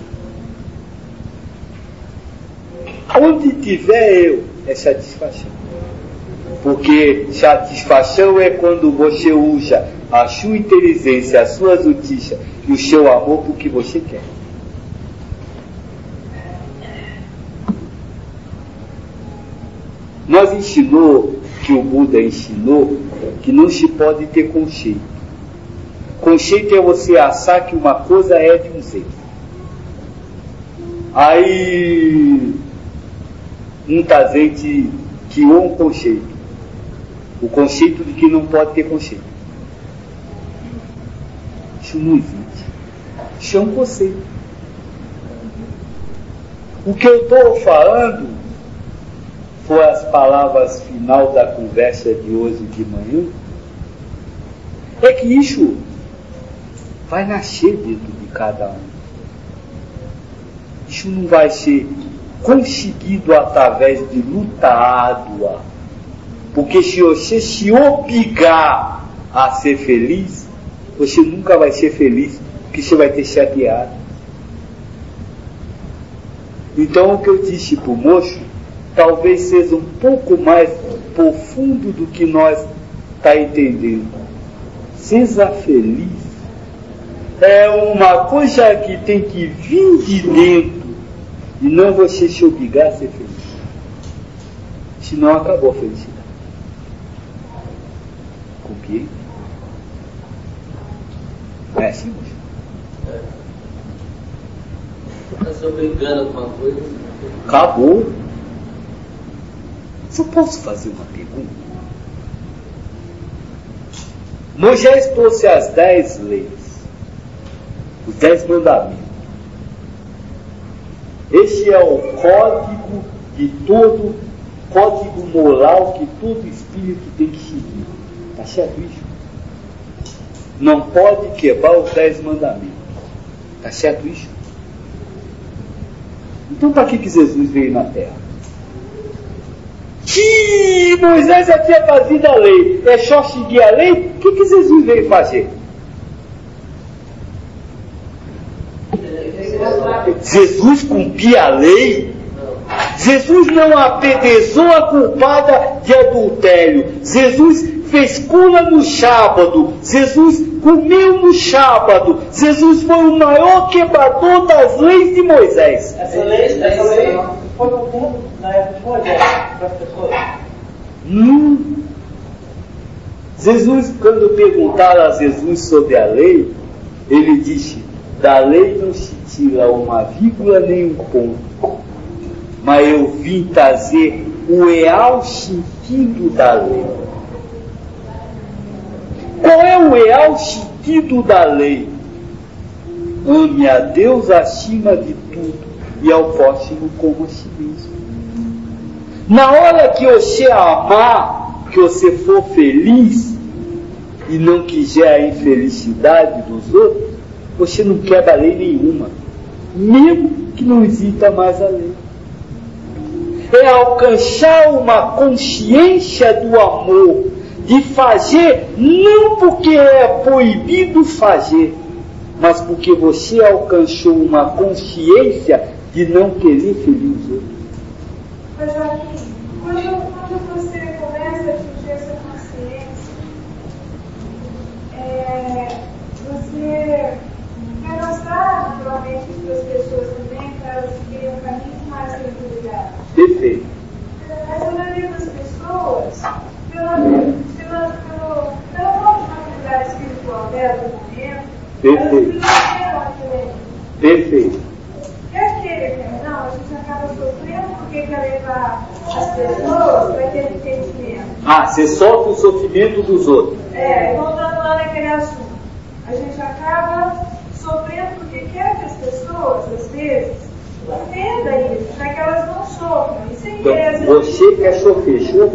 S1: Onde tiver eu, é satisfação. Porque satisfação é quando você usa a sua inteligência, a sua justiça e o seu amor para o que você quer. Nós ensinou, que o Buda ensinou, que não se pode ter conceito. Conceito é você achar que uma coisa é de um jeito. Aí, muita gente criou um conceito. O conceito de que não pode ter conceito. Isso não existe. Isso é um conceito. O que eu estou falando foi as palavras final da conversa de hoje de manhã. É que isso vai nascer dentro de cada um. Isso não vai ser conseguido através de luta árdua. Porque se você se obrigar a ser feliz, você nunca vai ser feliz, porque você vai ter chateado. Então o que eu disse para o moço, talvez seja um pouco mais profundo do que nós está entendendo. Seja feliz. É uma coisa que tem que vir de dentro e não você se obrigar a ser feliz. Senão acabou a felicidade. Copiei? Não é assim, moço?
S6: Está se obrigando com uma coisa.
S1: Acabou. Só posso fazer uma pergunta? Moisés trouxe as 10 leis, os 10 mandamentos. Esse é o código de todo, código moral que todo espírito tem que seguir. Está certo isso? Não pode quebrar os 10 mandamentos. Está certo isso? Então para que Jesus veio na Terra? Que Moisés já tinha trazido a lei. É só seguir a lei? O que Jesus veio fazer? Jesus cumpria a lei? Jesus não apedrezou a culpada de adultério. Jesus fez cura no sábado. Jesus comeu no sábado. Jesus foi o maior quebrador das leis de Moisés.
S10: Essa lei foi cumprida na época de Moisés para as pessoas.
S1: Jesus, quando perguntaram a Jesus sobre a lei, ele disse: da lei não se tira uma vírgula nem um ponto, mas eu vim trazer o real sentido da lei. Qual é o real sentido da lei? Ame a Deus acima de tudo e ao próximo como a si mesmo. Na hora que você amar, que você for feliz e não quiser a infelicidade dos outros, você não quebra lei nenhuma, mesmo que não exista mais a lei. É alcançar uma consciência do amor, de fazer não porque é proibido fazer, mas porque você alcançou uma consciência de não querer ferir os outros.
S7: Mas Joaquim, quando você começa a atingir essa consciência, você vai mostrar naturalmente para as pessoas também, para elas seguirem um caminho mais tranquilidade.
S1: Perfeito.
S7: Mas a maioria das pessoas, pela própria maturidade espiritual dela no momento,
S1: perfeito. Perfeito.
S7: Quer queira, quer não, a gente acaba sofrendo porque quer levar as pessoas para aquele entendimento.
S1: Você sofre o sofrimento dos outros.
S7: Voltando lá naquele assunto. A gente acaba sofrendo porque quer que as pessoas, às vezes, entendam isso, para que elas não sofram. E sem
S1: então, você quer sofrer.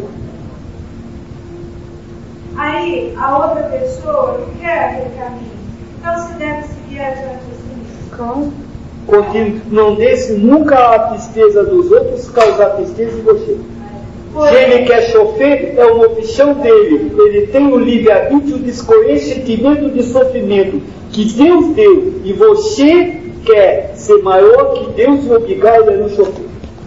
S7: Aí, a outra pessoa não quer aquele caminho. Então, você deve seguir adiante assim.
S1: Não deixe nunca a tristeza dos outros causar tristeza em você. Se ele quer sofrer, é uma opção dele. Ele tem o livre-arbítrio de escolher sentimento de sofrimento que Deus deu. E você quer ser maior que Deus e obrigar ele a não sofrer.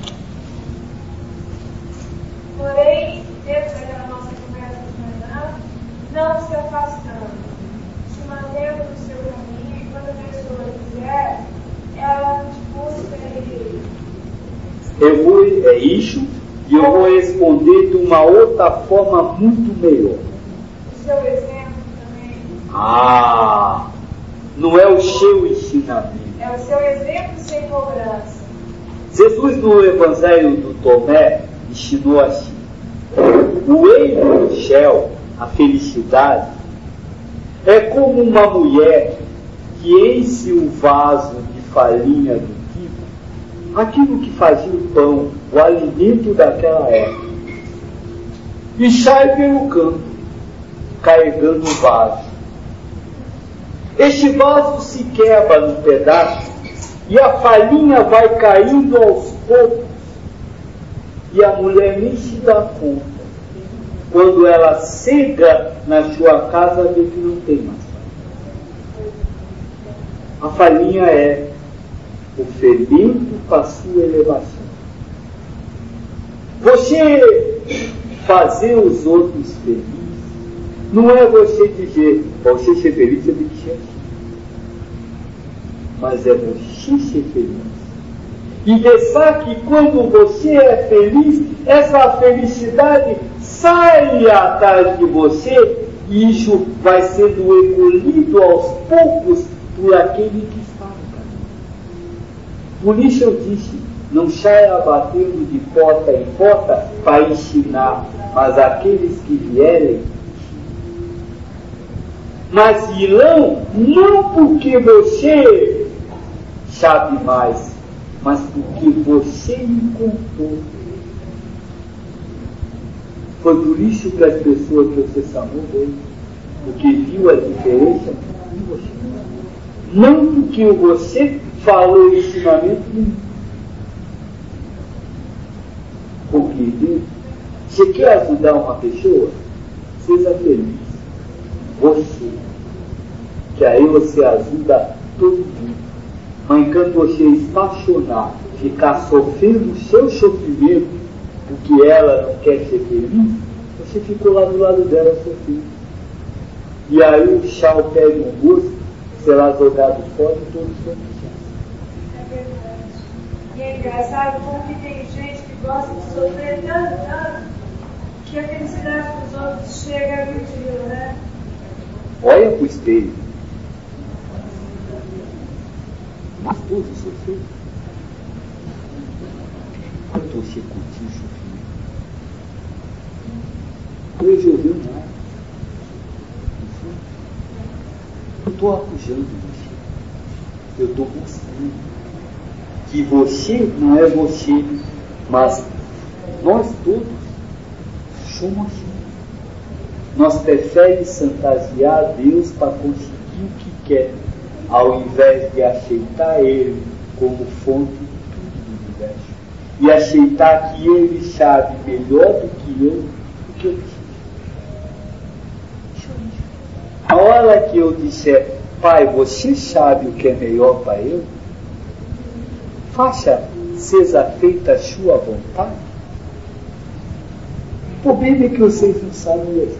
S7: Porém, dentro daquela nossa conversa de manhã, não se afastando, se mantendo no seu caminho, e quando a pessoa quiser, ela busca ele.
S1: É isso. E eu vou responder de uma outra forma muito melhor.
S7: O seu exemplo também.
S1: Ah, não é o seu ensinamento.
S7: É o seu exemplo sem cobrança.
S1: Jesus, no Evangelho do Tomé, ensinou assim: o reino do céu, a felicidade, é como uma mulher que enche o vaso de farinha do trigo, aquilo que fazia o pão, o alimento daquela época, e sai pelo campo, carregando o vaso. Este vaso se quebra num pedaço e a farinha vai caindo aos poucos, e a mulher nem se dá conta. Quando ela chega na sua casa, vê que não tem mais farinha. A farinha é o fermento para a sua elevação. Você fazer os outros felizes não é você dizer, para você ser feliz, você tem que ser assim. Mas é você ser feliz. E deixar que quando você é feliz, essa felicidade sai atrás de você, e isso vai sendo engolido aos poucos por aquele que está no caminho. Por isso eu disse, não saia batendo de porta em porta para ensinar, mas aqueles que vierem, mas irão não porque você sabe mais, mas porque você encontrou. Foi por isso que as pessoas que você chamou veio, porque viu a diferença em você. Não porque você falou ensinamento nenhum. Porque você quer ajudar uma pessoa? Seja feliz. Você. Que aí você ajuda todo mundo. Mas enquanto você estacionar, ficar sofrendo o seu sofrimento, porque ela não quer ser feliz, você ficou lá do lado dela sofrendo. E aí o chau pega um gosto, será jogado fora e todos vão deixar.
S7: É verdade. E é engraçado como que tem gente que gosta de sofrer tanto, que a felicidade dos outros chega no dia, né?
S1: Olha para o espelho. Mas todos sofreram. Quanto você curtiu o sofrimento? Não resolveu nada. Eu estou acusando você. Eu estou mostrando que você não é você, mas nós todos somos assim. Nós preferimos fantasiar Deus para conseguir o que quer, ao invés de aceitar Ele como fonte de tudo do universo. E aceitar que Ele sabe melhor do que eu o que eu preciso. A hora que eu disser, Pai, você sabe o que é melhor para eu? Faça, seja feita a sua vontade. O problema é que vocês não sabem rezar.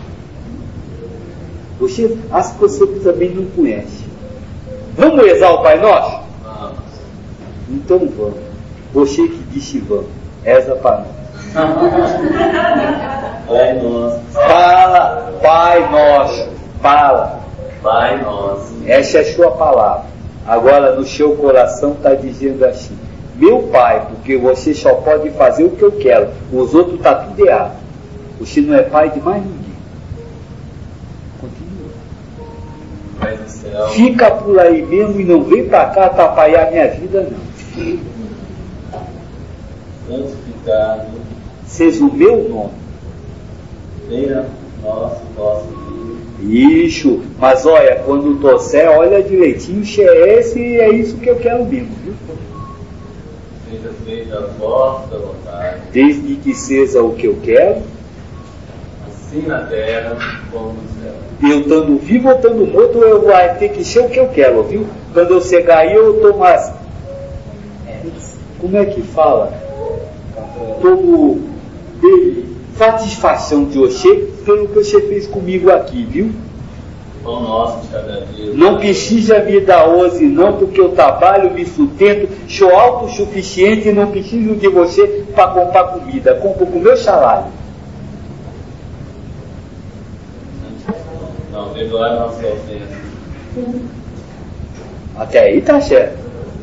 S1: Você, acho que você também não conhece. Vamos rezar o Pai Nosso? Vamos. Então vamos. Você que disse vamos, reza para nós.
S4: Pai Nosso.
S1: Fala, Pai Nosso. Fala.
S4: Pai Nosso.
S1: Essa é a sua palavra. Agora no seu coração está dizendo assim: meu Pai, porque você só pode fazer o que eu quero. Os outros está tudo errado. Você não é pai de mais ninguém.
S4: Pai do céu.
S1: Fica por aí mesmo e não vem para cá atrapalhar a minha vida, não.
S4: Santificado
S1: Seja o meu nome.
S4: venha nosso vosso.
S1: Isso, mas olha, quando trouxer, olha direitinho se é esse e é isso que eu quero mesmo, viu?
S4: Seja feita a vossa vontade,
S1: Desde que seja o que eu quero,
S4: assim na terra como no céu.
S1: eu estando vivo ou estando morto, eu vou ter que ser o que eu quero, viu? Quando eu chegar aí, eu tomo mais. Como é que fala? Tomo dele satisfação de você pelo que você fez comigo aqui, viu?
S2: pão nosso de cada dia.
S1: Não precisa me dar hoje não, porque eu trabalho, me sustento, sou autossuficiente e não preciso de você para comprar comida. Compro com o meu salário.
S2: Não, perdoar nossas ofensas.
S1: Até aí tá certo.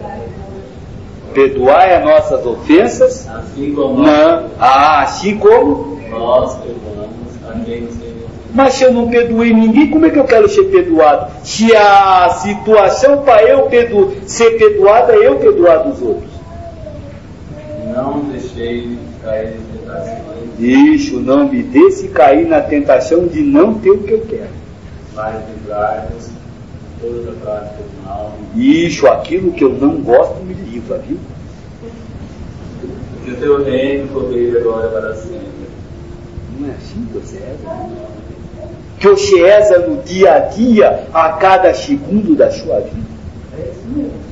S1: Perdoar as nossas ofensas.
S2: Assim como
S1: assim como
S2: nós perdoamos a quem nos tem.
S1: Mas se eu não perdoei ninguém, como é que eu quero ser perdoado? Se a situação para eu ser perdoado é eu perdoar dos outros.
S2: Não deixei cair em tentações.
S1: Isso, não me deixe cair na tentação de não ter o que eu quero.
S2: Mas livrar-nos toda a prática do mal.
S1: Isso, aquilo que eu não gosto me livra, viu?
S2: Que o teu reino, poder agora para sempre.
S1: Não é assim que você reza? Que você reza no dia a dia, a cada segundo da sua vida. É isso mesmo.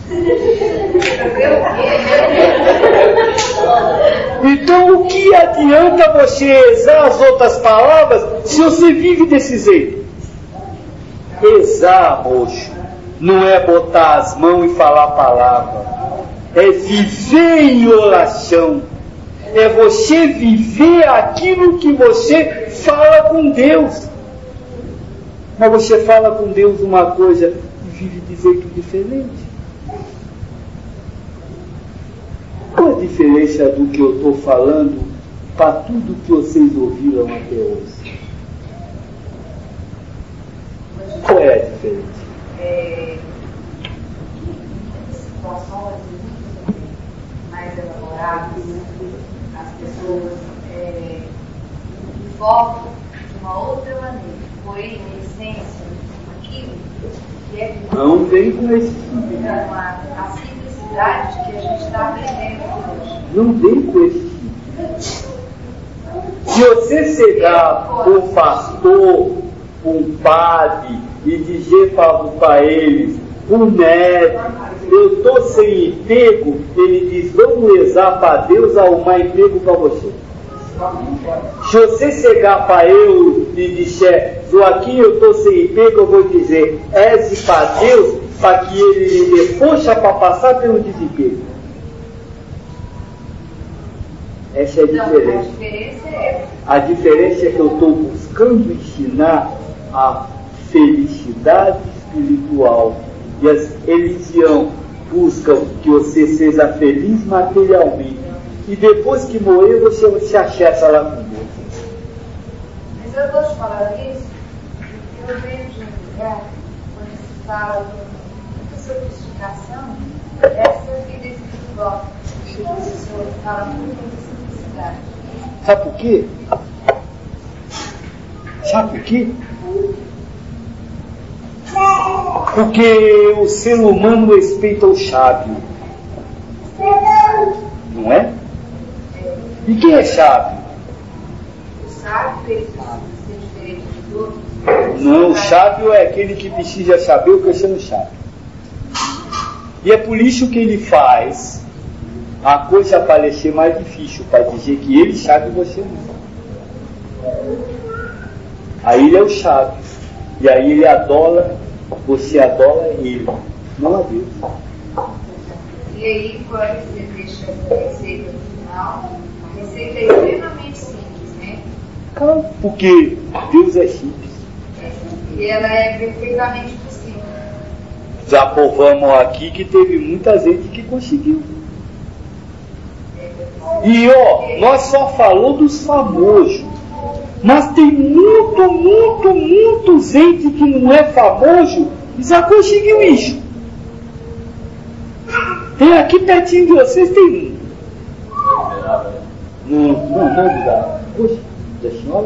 S1: Então o que adianta você rezar as outras palavras se você vive desse jeito? Rezar, moço, não é botar as mãos e falar a palavra, é viver em oração, é você viver aquilo que você fala com Deus. Mas você fala com Deus uma coisa e vive de jeito diferente. Qual a diferença do que eu estou falando para tudo que vocês ouviram até hoje? Qual é a diferença?
S3: Situações mais elaboradas, as pessoas focam de uma outra maneira, porém, a essência, aquilo que é
S1: não vem com esse
S3: a simplicidade que a gente está aprendendo hoje.
S1: Não vem com esse Se você chegar um pastor, um padre e dizer para eles, um médico, eu estou sem emprego, ele diz, vamos rezar para Deus arrumar emprego para você. Se você chegar para eu e disser, Joaquim, eu estou sem emprego, eu vou dizer, reze para Deus para que ele me dê força para passar pelo desemprego. Essa é a diferença. A diferença é que eu estou buscando ensinar a felicidade espiritual. E as religiões buscam que você seja feliz materialmente. E depois que morrer, você se acessa lá com Deus.
S3: Mas eu estou te falando isso, porque eu venho de um lugar onde se fala muita sofisticação, essa vida espiritual. Então, as pessoas falam muito de simplicidade.
S1: Sabe por quê? Sabe por quê? Porque o ser humano respeita o sábio. Não é? E quem é sábio?
S3: O sábio precisa ser diferente de todos.
S1: Não, o sábio é aquele que precisa saber o que você não sabe. E é por isso que ele faz a coisa parecer mais difícil, para dizer que ele sabe e você não. Aí ele é o sábio. E aí ele adola, você adola ele, não a Deus.
S3: E aí, quando você deixa essa receita no final, a receita é extremamente simples, né?
S1: Porque Deus é simples.
S3: E ela é perfeitamente possível.
S1: Já provamos aqui que teve muita gente que conseguiu. E nós só falamos dos famosos. Mas tem muito gente que não é famoso e já conseguiu isso. Tem aqui pertinho de vocês, tem um. Não dá. Poxa, da senhora?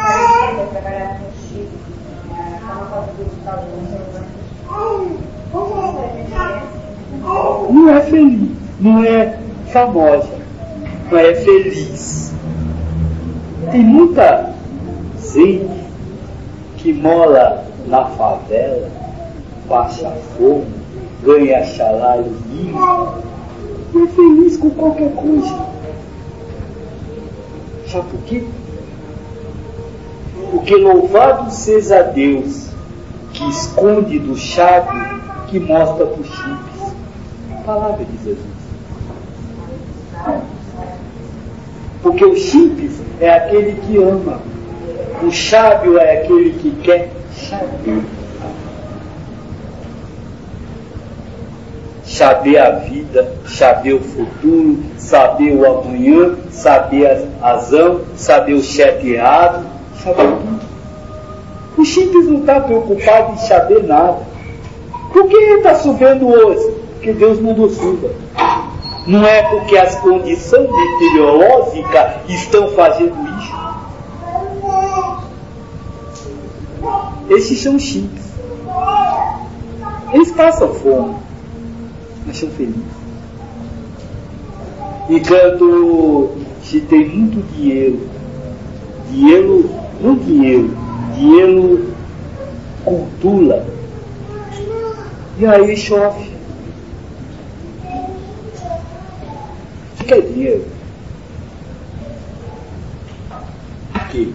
S1: Não é feliz, não é famosa, não é feliz. Tem muita gente que mora na favela, passa fome, ganha salário mínimo e é feliz com qualquer coisa. Sabe por quê? Porque louvado seja Deus que esconde do sábio que mostra para os simples. Palavra de Jesus. Porque o simples é aquele que ama. O sábio é aquele que quer saber. Saber a vida, saber o futuro, saber o amanhã, saber a razão, saber o chefe errado, saber tudo. O simples não está preocupado em saber nada. Por que está chovendo hoje? Porque Deus mandou chuva. Não é porque as condições meteorológicas estão fazendo isso. Esses são simples. Eles passam fome, mas são felizes. Enquanto se tem muito dinheiro cultura, e aí chove. O que é dinheiro? Por quê?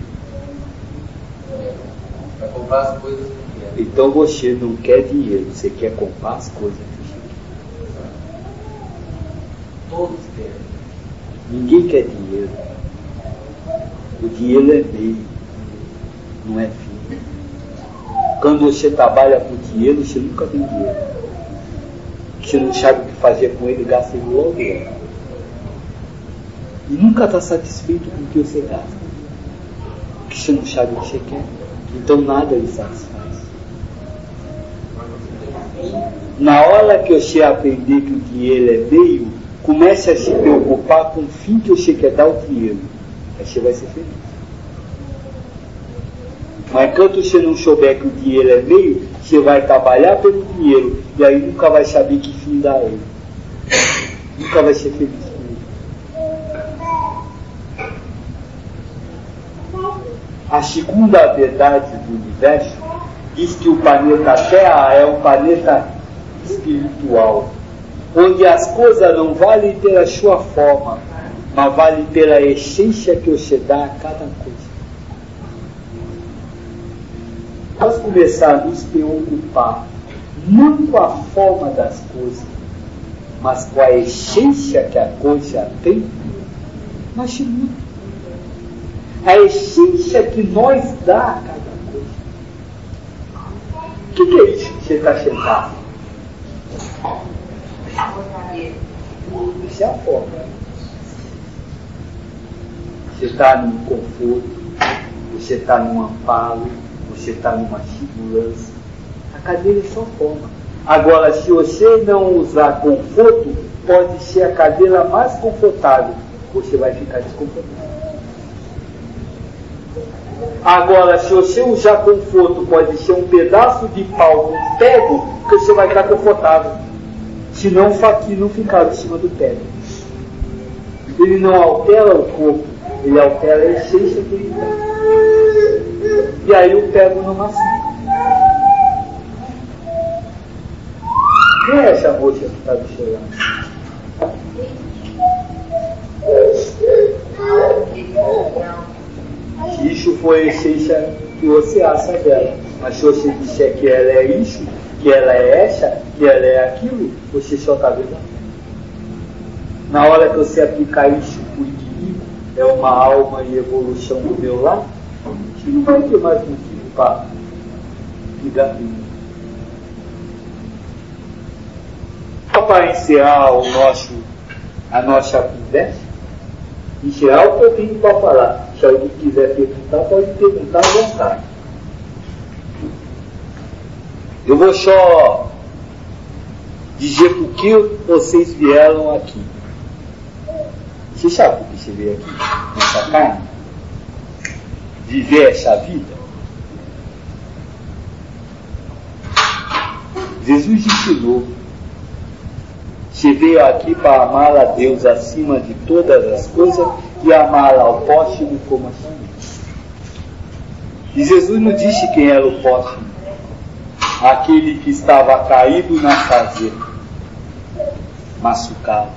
S4: Para comprar as coisas que quer.
S1: Então você não quer dinheiro, você quer comprar as coisas que você quer.
S4: Todos querem.
S1: Ninguém quer dinheiro. O dinheiro é meio, não é fim. Quando você trabalha com dinheiro, você nunca tem dinheiro. Você não sabe o que fazer com ele, gasta ele logo. E nunca está satisfeito com o que você gasta. Porque você não sabe o que você quer. Então nada lhe satisfaz. Na hora que você aprender que o dinheiro é meio, comece a se preocupar com o fim que você quer dar ao dinheiro. Aí você vai ser feliz. Mas enquanto você não souber que o dinheiro é meio, você vai trabalhar pelo dinheiro e aí nunca vai saber que fim dá ele. Nunca vai ser feliz com ele. A segunda verdade do universo diz que o planeta Terra é um planeta espiritual, onde as coisas não valem pela sua forma, mas valem pela essência que você dá a cada coisa. Nós começar a nos preocupar não com a forma das coisas, mas com a essência que a coisa tem, nós muda. A essência que nós dá a cada coisa. O que é isso que você está sentado? Isso é a forma. Você está num conforto, você está num amparo, você está numa segurança. A cadeira é só forma. Agora, se você não usar conforto, pode ser a cadeira mais confortável. Você vai ficar desconfortável. Agora, se você usar conforto, pode ser um pedaço de pau com pego, que você vai estar confortável. Senão o faquinho não ficava em cima do pego. Ele não altera o corpo, ele altera a essência que ele dá. E aí o pego não machuca. Quem é essa moça que está do seu lado? Isso foi a essência que você acha dela. Mas se você disser que ela é isso, que ela é essa, que ela é aquilo, você só está vendo. Na hora que você aplicar isso para o inimigo, é uma alma em evolução do meu lado, você não vai ter mais motivo para ligar com ele. Para encerrar a nossa conversa, encerrar o que eu tenho para falar. Se alguém quiser perguntar, pode perguntar à vontade. Eu vou só dizer por que vocês vieram aqui. Você sabe por que você veio aqui? Nessa carne? Viver essa vida? Jesus ensinou. Você veio aqui para amar a Deus acima de todas as coisas e amar ao próximo como a si mesmo. E Jesus não disse quem era o próximo. Aquele que estava caído na fazenda, machucado.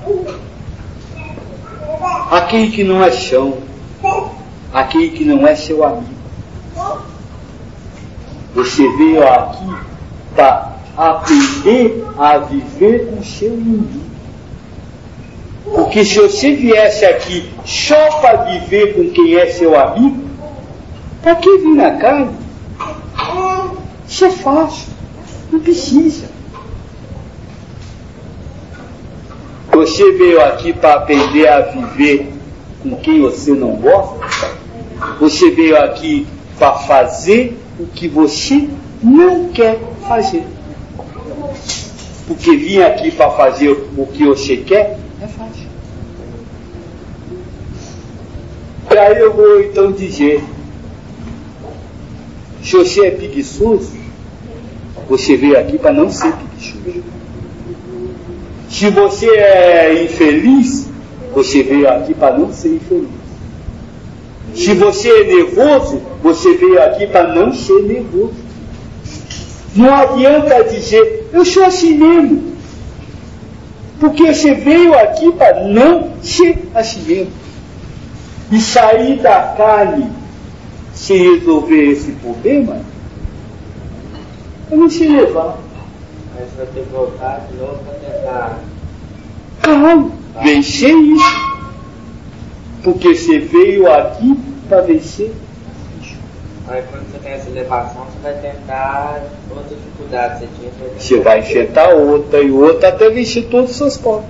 S1: Aquele que não é chão. Aquele que não é seu amigo. Você veio aqui para aprender a viver com o seu inimigo. Porque se você viesse aqui só para viver com quem é seu amigo, para que vir na carne? Isso é fácil, não precisa. Você veio aqui para aprender a viver com quem você não gosta? Você veio aqui para fazer o que você não quer fazer. Porque vir aqui para fazer o que você quer é fácil. E aí eu vou então dizer, se você é preguiçoso, você veio aqui para não ser preguiçoso. Se você é infeliz, você veio aqui para não ser infeliz. Se você é nervoso, você veio aqui para não ser nervoso. Não adianta dizer, eu sou assim mesmo. Porque você veio aqui para não ser assim mesmo. E sair da carne sem resolver esse problema, é não se levar.
S9: Mas vai ter que voltar de novo para tentar.
S1: Claro, vencer isso. Porque você veio aqui para vencer.
S9: Aí quando você tem essa elevação, você vai tentar outra dificuldade que você tinha.
S1: Você vai enfrentar outra e outra até vencer todos os seus povos.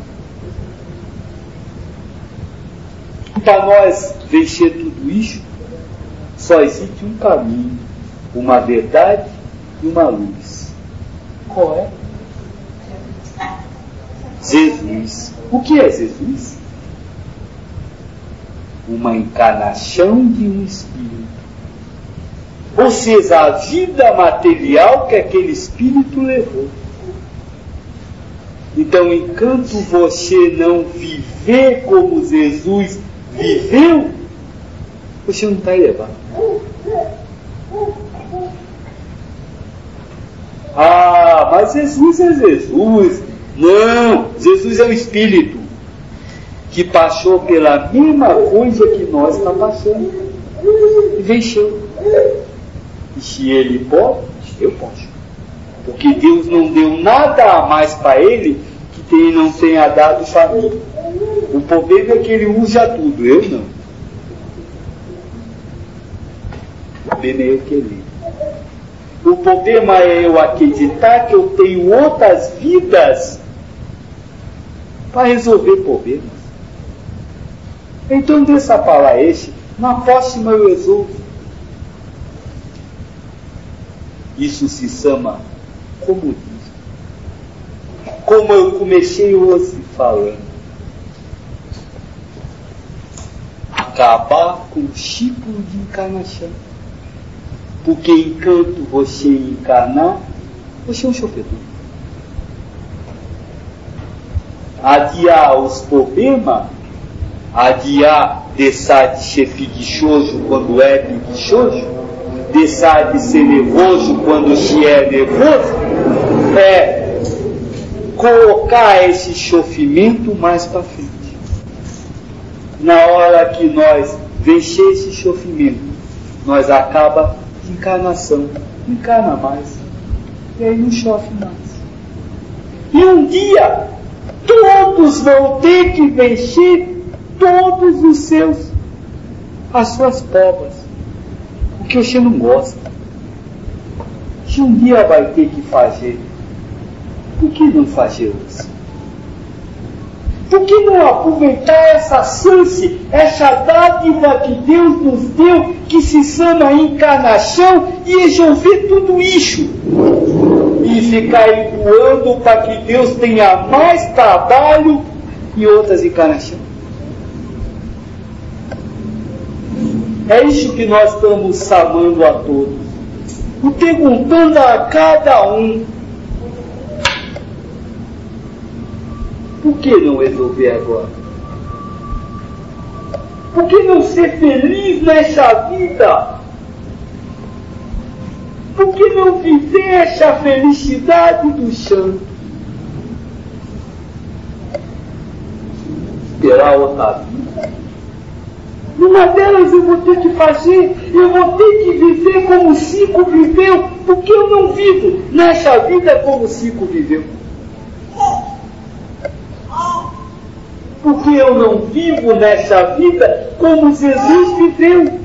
S1: Para nós vencer tudo isso, só existe um caminho, uma verdade e uma luz. Qual é? Jesus. O que é Jesus? Uma encarnação de um espírito. Ou seja, a vida material que aquele espírito levou. Então, enquanto você não viver como Jesus viveu, você não está elevado. Ah, mas Jesus é Jesus. Não, Jesus é um espírito que passou pela mesma coisa que nós estamos passando e venceu. E se ele pode, eu posso. Porque Deus não deu nada a mais para ele que ele não tenha dado para mim. O problema é que ele usa tudo, eu não. O problema é eu querer. O problema é eu acreditar que eu tenho outras vidas para resolver problemas. Então deixa para lá esse, na próxima eu resolvo. Isso se chama comunismo. Como eu comecei hoje falando. Acabar com o ciclo de encarnação. Porque enquanto você encarnar, você é um sofredor. Adiar os problemas, adiar deixar de ser preguiçoso quando é preguiçoso, deixar de ser nervoso quando se é nervoso, é colocar esse sofrimento mais para frente. Na hora que nós vencer esse sofrimento, nós acaba de encarnação, não encarna mais, e aí não sofre mais. E um dia, todos vão ter que vencer todos as suas provas, porque você não gosta. Se um dia vai ter que fazer, por que não fazer hoje? Por que não aproveitar essa chance, essa dádiva que Deus nos deu, que se chama encarnação, e resolver tudo isso? E ficar empurrando para que Deus tenha mais trabalho e outras encarnações? É isso que nós estamos chamando a todos. E perguntando a cada um, por que não resolver agora? Por que não ser feliz nessa vida? Por que não viver essa felicidade do santo? Esperar outra vida? Numa delas eu vou ter que fazer, eu vou ter que viver como Cico viveu, porque eu não vivo nessa vida como Cico viveu. Porque eu não vivo nessa vida como Jesus viveu.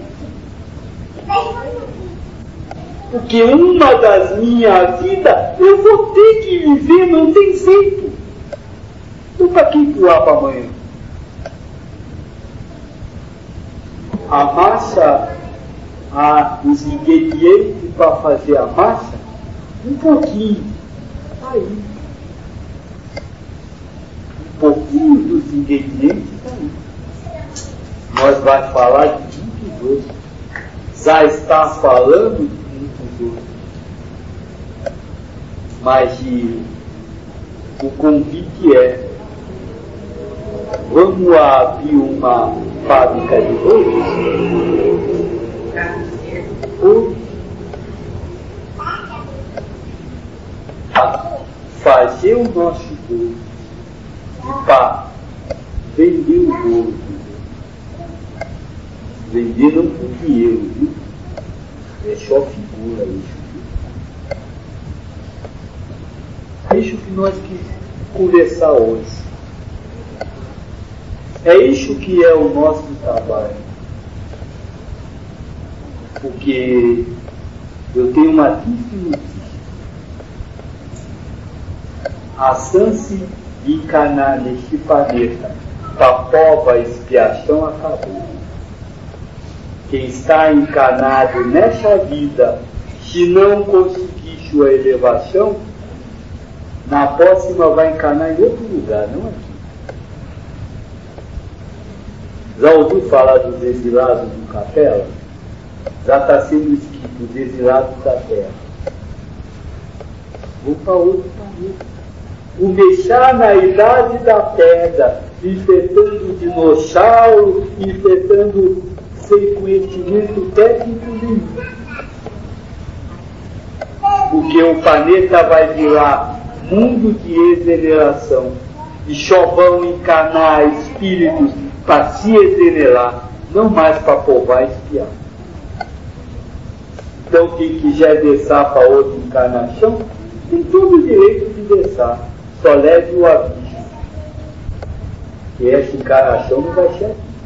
S1: Porque uma das minhas vidas eu vou ter que viver, não tem jeito. Então para que voar para amanhã? A massa, os ingredientes para fazer a massa, um pouquinho. Aí. Um pouquinho dos ingredientes aí. Nós vamos falar de muitos outros. Já está falando de muitos outros. Mas o convite é: vamos abrir uma fábrica de bolos? Ou fazer o nosso bolo e para vender o bolo. Vender não por dinheiro, viu? É só figura isso. É isso que nós queremos conversar hoje. É isso que é o nosso trabalho. Porque eu tenho uma triste notícia. A chance de encarnar neste planeta para prova e expiação acabou. Quem está encarnado nessa vida, se não conseguir sua elevação, na próxima vai encarnar em outro lugar, não aqui. Já ouviu falar dos exilados do Capela? Já está sendo escrito, os exilados da Terra. Vou para outro planeta. Começar na idade da pedra, enfrentando dinossauro, enfrentando sem conhecimento técnico nenhum. Porque o planeta vai virar mundo de exoneração e só vão encarnar espíritos para se exonerar, não mais para provar e espiar. Então quem quiser descer para outra encarnação tem todo o direito de descer, só leve o aviso que essa encarnação não vai ser aqui.